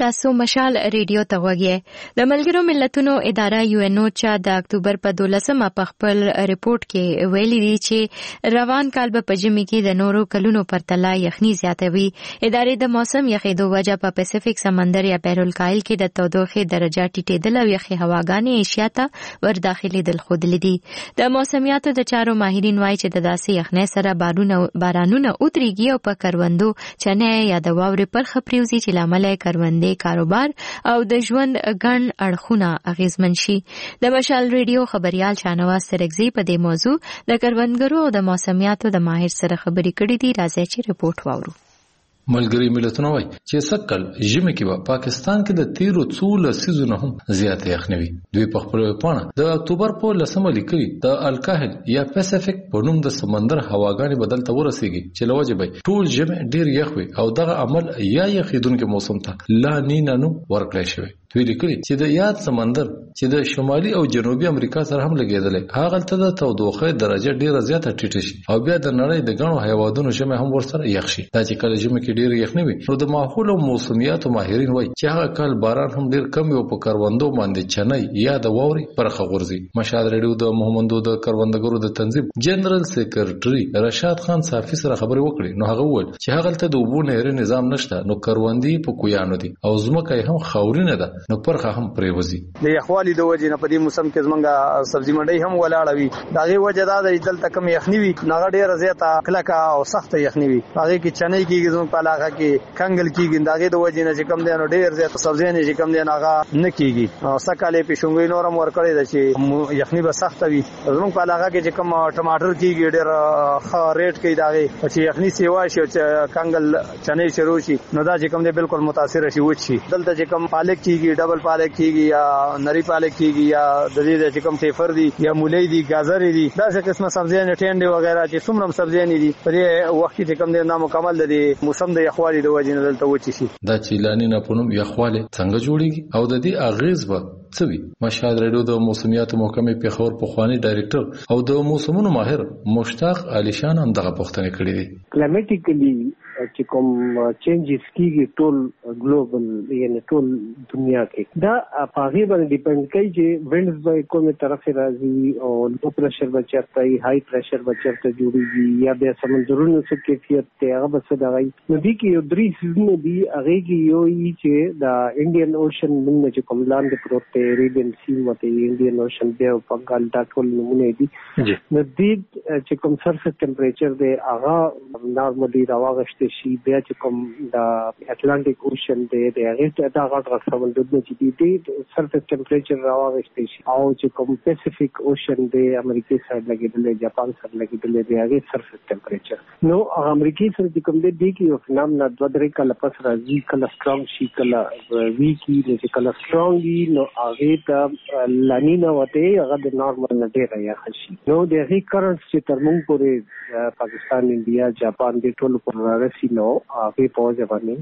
تاسو مشال ریډیو ته وګورئ. د ملګرو ملتونو اداره UN چې د اکتوبر په 12مه په خپل ریپورت کې ویلي دي چې روان کال په ژمي کې د نورو کلونو پرتله یخني زیاتوي. ادارې د موسم یخېدو وجه په پاسفیک سمندر یا بحرالکاهل کې د تودوخې درجه ټیټېدل او یخې هواګانې ایشیا ته ور داخلېدل ښودلي دي. د موسمیاتو د چارو ماهرین وایي چې د داسې یخنۍ سره بارانونه ودرېږي او په کروندو چنې یا د واورې برخه پریوزي چې لامل کروندې کاروبار او د ژوند ګڼ اړخونه اغیزمن شي. د مشال ریډیو خبريال شاهنواز سرګزی په دې موضوع د کروندګرو او د موسمیاتو د ماهر سره خبرې کړې دي. راځي چې رپورټ واورو. ملګری ملتونه وایي چې سکل ژمي کې به پاکستان کې د 13 لسیزونه هم زیاته یخني وي. دوی په خپل پاڼه د اکتوبر په 10مه لیکلي د الکاهل یا پاسفیک په نوم د سمندر هواګانې بدل ته ورسیږي چې لوجه به ټول ژمي ډیر یخ وي او دغه عمل یا یخیدونکو موسم ته لا نینا نو ورکړی شوی. دوی لیکلي چې د یاد سمندر چې د شمالي او جنوبي امریکا سره هم لګیدل هغه تل د تودوخه درجه ډیره زیاته ټیټه شي او بیا د نړۍ د غنو هیوادونو ژمي هم ورسره یخ شي. دا چې کله ژمي کې ډیر یخني وي نو د ماحول او موسمیاتو ماهرین وایي چې هغه کال باران هم ډیر کم وي او په کروندو باندې چنای یا د واوري برخه غورځي. مشال ریډیو د محمدو د کروندګرو د تنظیم جنرال سیکریټري رشاد خان صافي سره خبرې وکړې نو هغه وویل چې هغه ته د اوبو نهري نظام نشته نو کروندې په کویانو دي او زمکه هم خاورینه ده نو پرخه هم پریوزي. د یخوالي د وجې نه په دې موسم کې زمونږه سبزی منډي هم ولاړه وي. داغه وجه دا د دلته کم یخني وي نغه ډیره زیاته کلکه او سخت یخني وي. هغه کې چنې کېږي زموږ په علاقه کې کنګل کېږي. داغه د وجې نه چې کم دی نو ډیر زیاته سبزی نه چې کم دی هغه نه کېږي. سکهاله په شونګې نورم ورکړې ده چې یخني به سخت وي. زموږ په علاقه کې چې کم ټماټر کېږي ډیر ښه ریټ کې داغه چې یخني سیوا شي چې کنګل چنې شروع شي نو دا چې کم دی بالکل متاثر شي وچی. دلته چې کم پالک کېږي ډبل پالک کېږي یا نری پالک کېږي یا د دې چې کوم ټیفر دي یا مولې دي ګازرې دي دا څه قسمه سبزیانې ټینډې وغیرہ چې څومره سبزیانې دي په دې وخت کې کوم دي نامکمل دي موسم د یخوالي د وجې نه دلته وچی شي. دا چې لانی نه پونم یخواله څنګه جوړیږي او د دې اغیز به څوي. مشال ریډیو د موسمیاتو محکمې پیښور پخوانی ډایریکټر او د موسمونو ماهر مشتاق علي شان هم دغه پوښتنه کړې دي. کلایمټیکلی چې کوم چینجز کیږي ټول ګلوبل یعنی ټول دنیا کې دا په هغه باندې ډیپند کوي چې وینډز به کومه طرف راځي او لو پریشر به چیرته های پریشر به چیرته جوړیږي یا به سمندرونو څخه کیفیت ته هغه به څه دغی نو دي کې یو درې سیزونه دي هغه کې یو چې د انډین اوشن موږ چې کوم لاندې پروت دی ریډین سی مته انډین اوشن دی او بنگال دا ټول نمونه دي نو دې چې کوم سرفیس ټمپریچر دی هغه نارملی راوغشت شي بیا چې کوم د اټلانټیک اوشن دی د هغه د هغه سمندرونو چې دی سرفیس ټمپریچر راوغشت شي او چې کوم پیسفیک اوشن دی امریکای سره لګیدل جاپان سره لګیدل دی هغه سرفیس ټمپریچر نو امریکای سره چې کوم دی کې یو فنامنا د درې کله پس راځي کله سترونګ شي کله ویکی چې کله سترونګ نو هغه ته لانینا وته هغه د نارمل نه دی راځي شي نو د هغه کرنټ چې تر موږ پورې پاکستان انډیا جاپان د ټولو پر راځي نو هغه په ځواني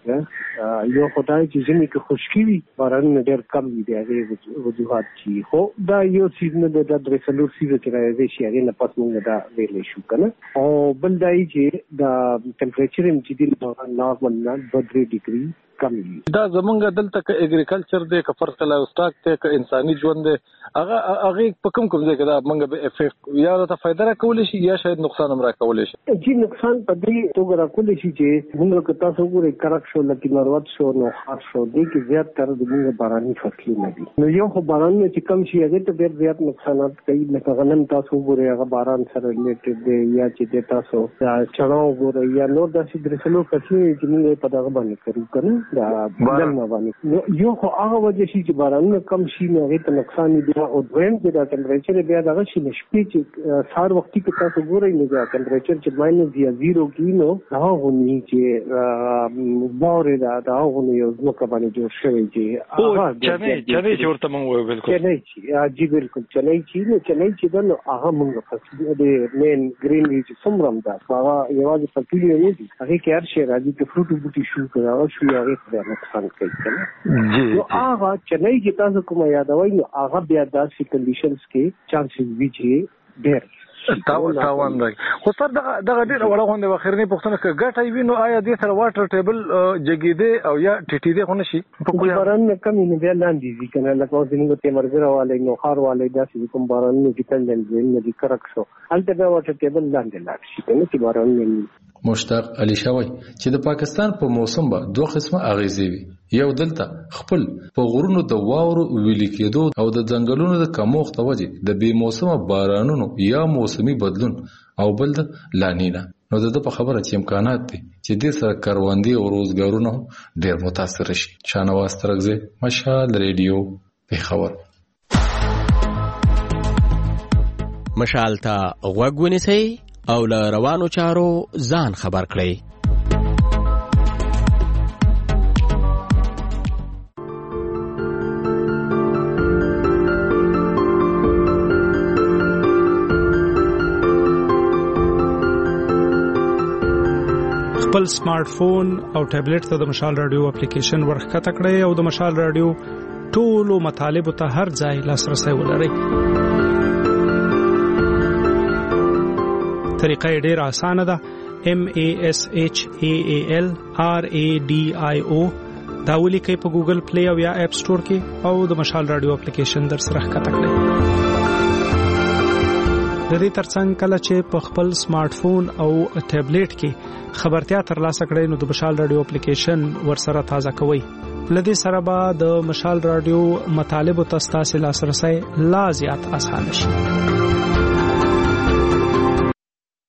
لګا یو خدای چې زمي کې خشکی وي باران ډېر کم دي هغه وجوهات چې خو دا یو سیزن د درسلور سیزن کې راځي چې هغه نه پات موږ دا ویلې شو کنه او بل دای چې د ټمپریچر چې دی نارمل نه 2 ډیګري کم دي. دا زمونږ دلته ک اګریکلچر دی ک فرض کله استاد ته ک انساني ژوند دی هغه په کوم ځای کې دا موږ به افیکټ یا ته فائدہ راکول شي یا شاید نقصان هم راکول شي. چې نقصان په دې توګه راکول شي چې موږ که تاسو وګورئ کرک شو لکه ناروات شو نو خاص شو دي کې زیات تر د موږ باراني فصلونه دي نو یو خو باران چې کم شي هغه ته ډېر زیات نقصانات کوي لکه غنم تاسو وګورئ هغه باران سره ریلیټډ دی یا چې تاسو چړاو وګورئ یا نور داسې درسلو کسي چې موږ په دغه باندې کوي کنه دا بدل نه باندې یو خو هغه وجه شي چې بارانونه کم شي نو هغه ته نقصان دي او دویم چې دا ټمپریچر بیا دغه شي نشپې چې سار وخت کې تاسو ګورئ نو دا ټمپریچر چې ماینس یا 0 کې نو هغه غونی چې باور دا غونی یو ځکه باندې جوړ شوی چې هغه چنې چې ورته مونږ وایو بالکل چنې چې بالکل چنې چې نو هغه مونږ فصل د مین گرین چې څومره ده هغه یوازې فصل نه دي هغه کې هر شي راځي چې فروټ بوټي شو کړه شو هغه نقصان کوي کنه نو هغه چنې چې تاسو کوم یادوي نو هغه بیا داسې کنډیشنز کې چانسز وی چې ډېر تاوان دی. خو سر دغه ډېره وړه غونډه اخرنۍ پوښتنه که ګټه وي نو آیا دې سره واټر ټیبل جګېدی او یا ټیټېدی خو نه شي؟ بارانونه کم وي نو بیا لاندې ځي که نه، لکه اوس زموږ تیمرګره والی نوښار والی داسې کوم بارانونه ډیپنډنټ ځایونه دي کرک شو هلته بیا واټر ټیبل لاندې لاړ شي که نه چې بارانونه. مشتاق علي شاه وایي چې د پاکستان په موسم به دوه قسمه اغیزې وي، یو دلته خپل په غرونو د واورو ویلي کېدو او د ځنګلونو د کمښت وجې د بې موسمه بارانونو یا موسمي بدلون او بل د لانینا. نو د په خبره چې امکانات دي چې دې سره کروندې او روزګارونه ډېر متاثر شي. شاهنواز ترکزی، مشال ریډیو، پېښور. مشال ته غوږ ونیسئ او له روانو چارو ځان خبر کړئ. خپل سمارټ فون او ټابلیټ ته د مشال رادیو اپلیکیشن ورښکته کړئ او د مشال رادیو ټولو مطالبو ته هر ځای لاسرسی ولرئ. طریقه یې ډېره اسانه ده. MASHAAL RADIO دا ولیکئ په ګوګل پلی او یا اپ سټور کې او د مشال رادیو اپلیکیشن در سره ښکته کړئ. د دې ترڅنګ کله چې په خپل سمارټ فون او ټابلیټ کې خبرتیا ترلاسه کړئ نو د مشال رادیو اپلیکیشن ورسره تازه کوئ. لدې سره به د مشال رادیو مطالبو ته ستاسو لاسرسی لا زیات اسانه شي.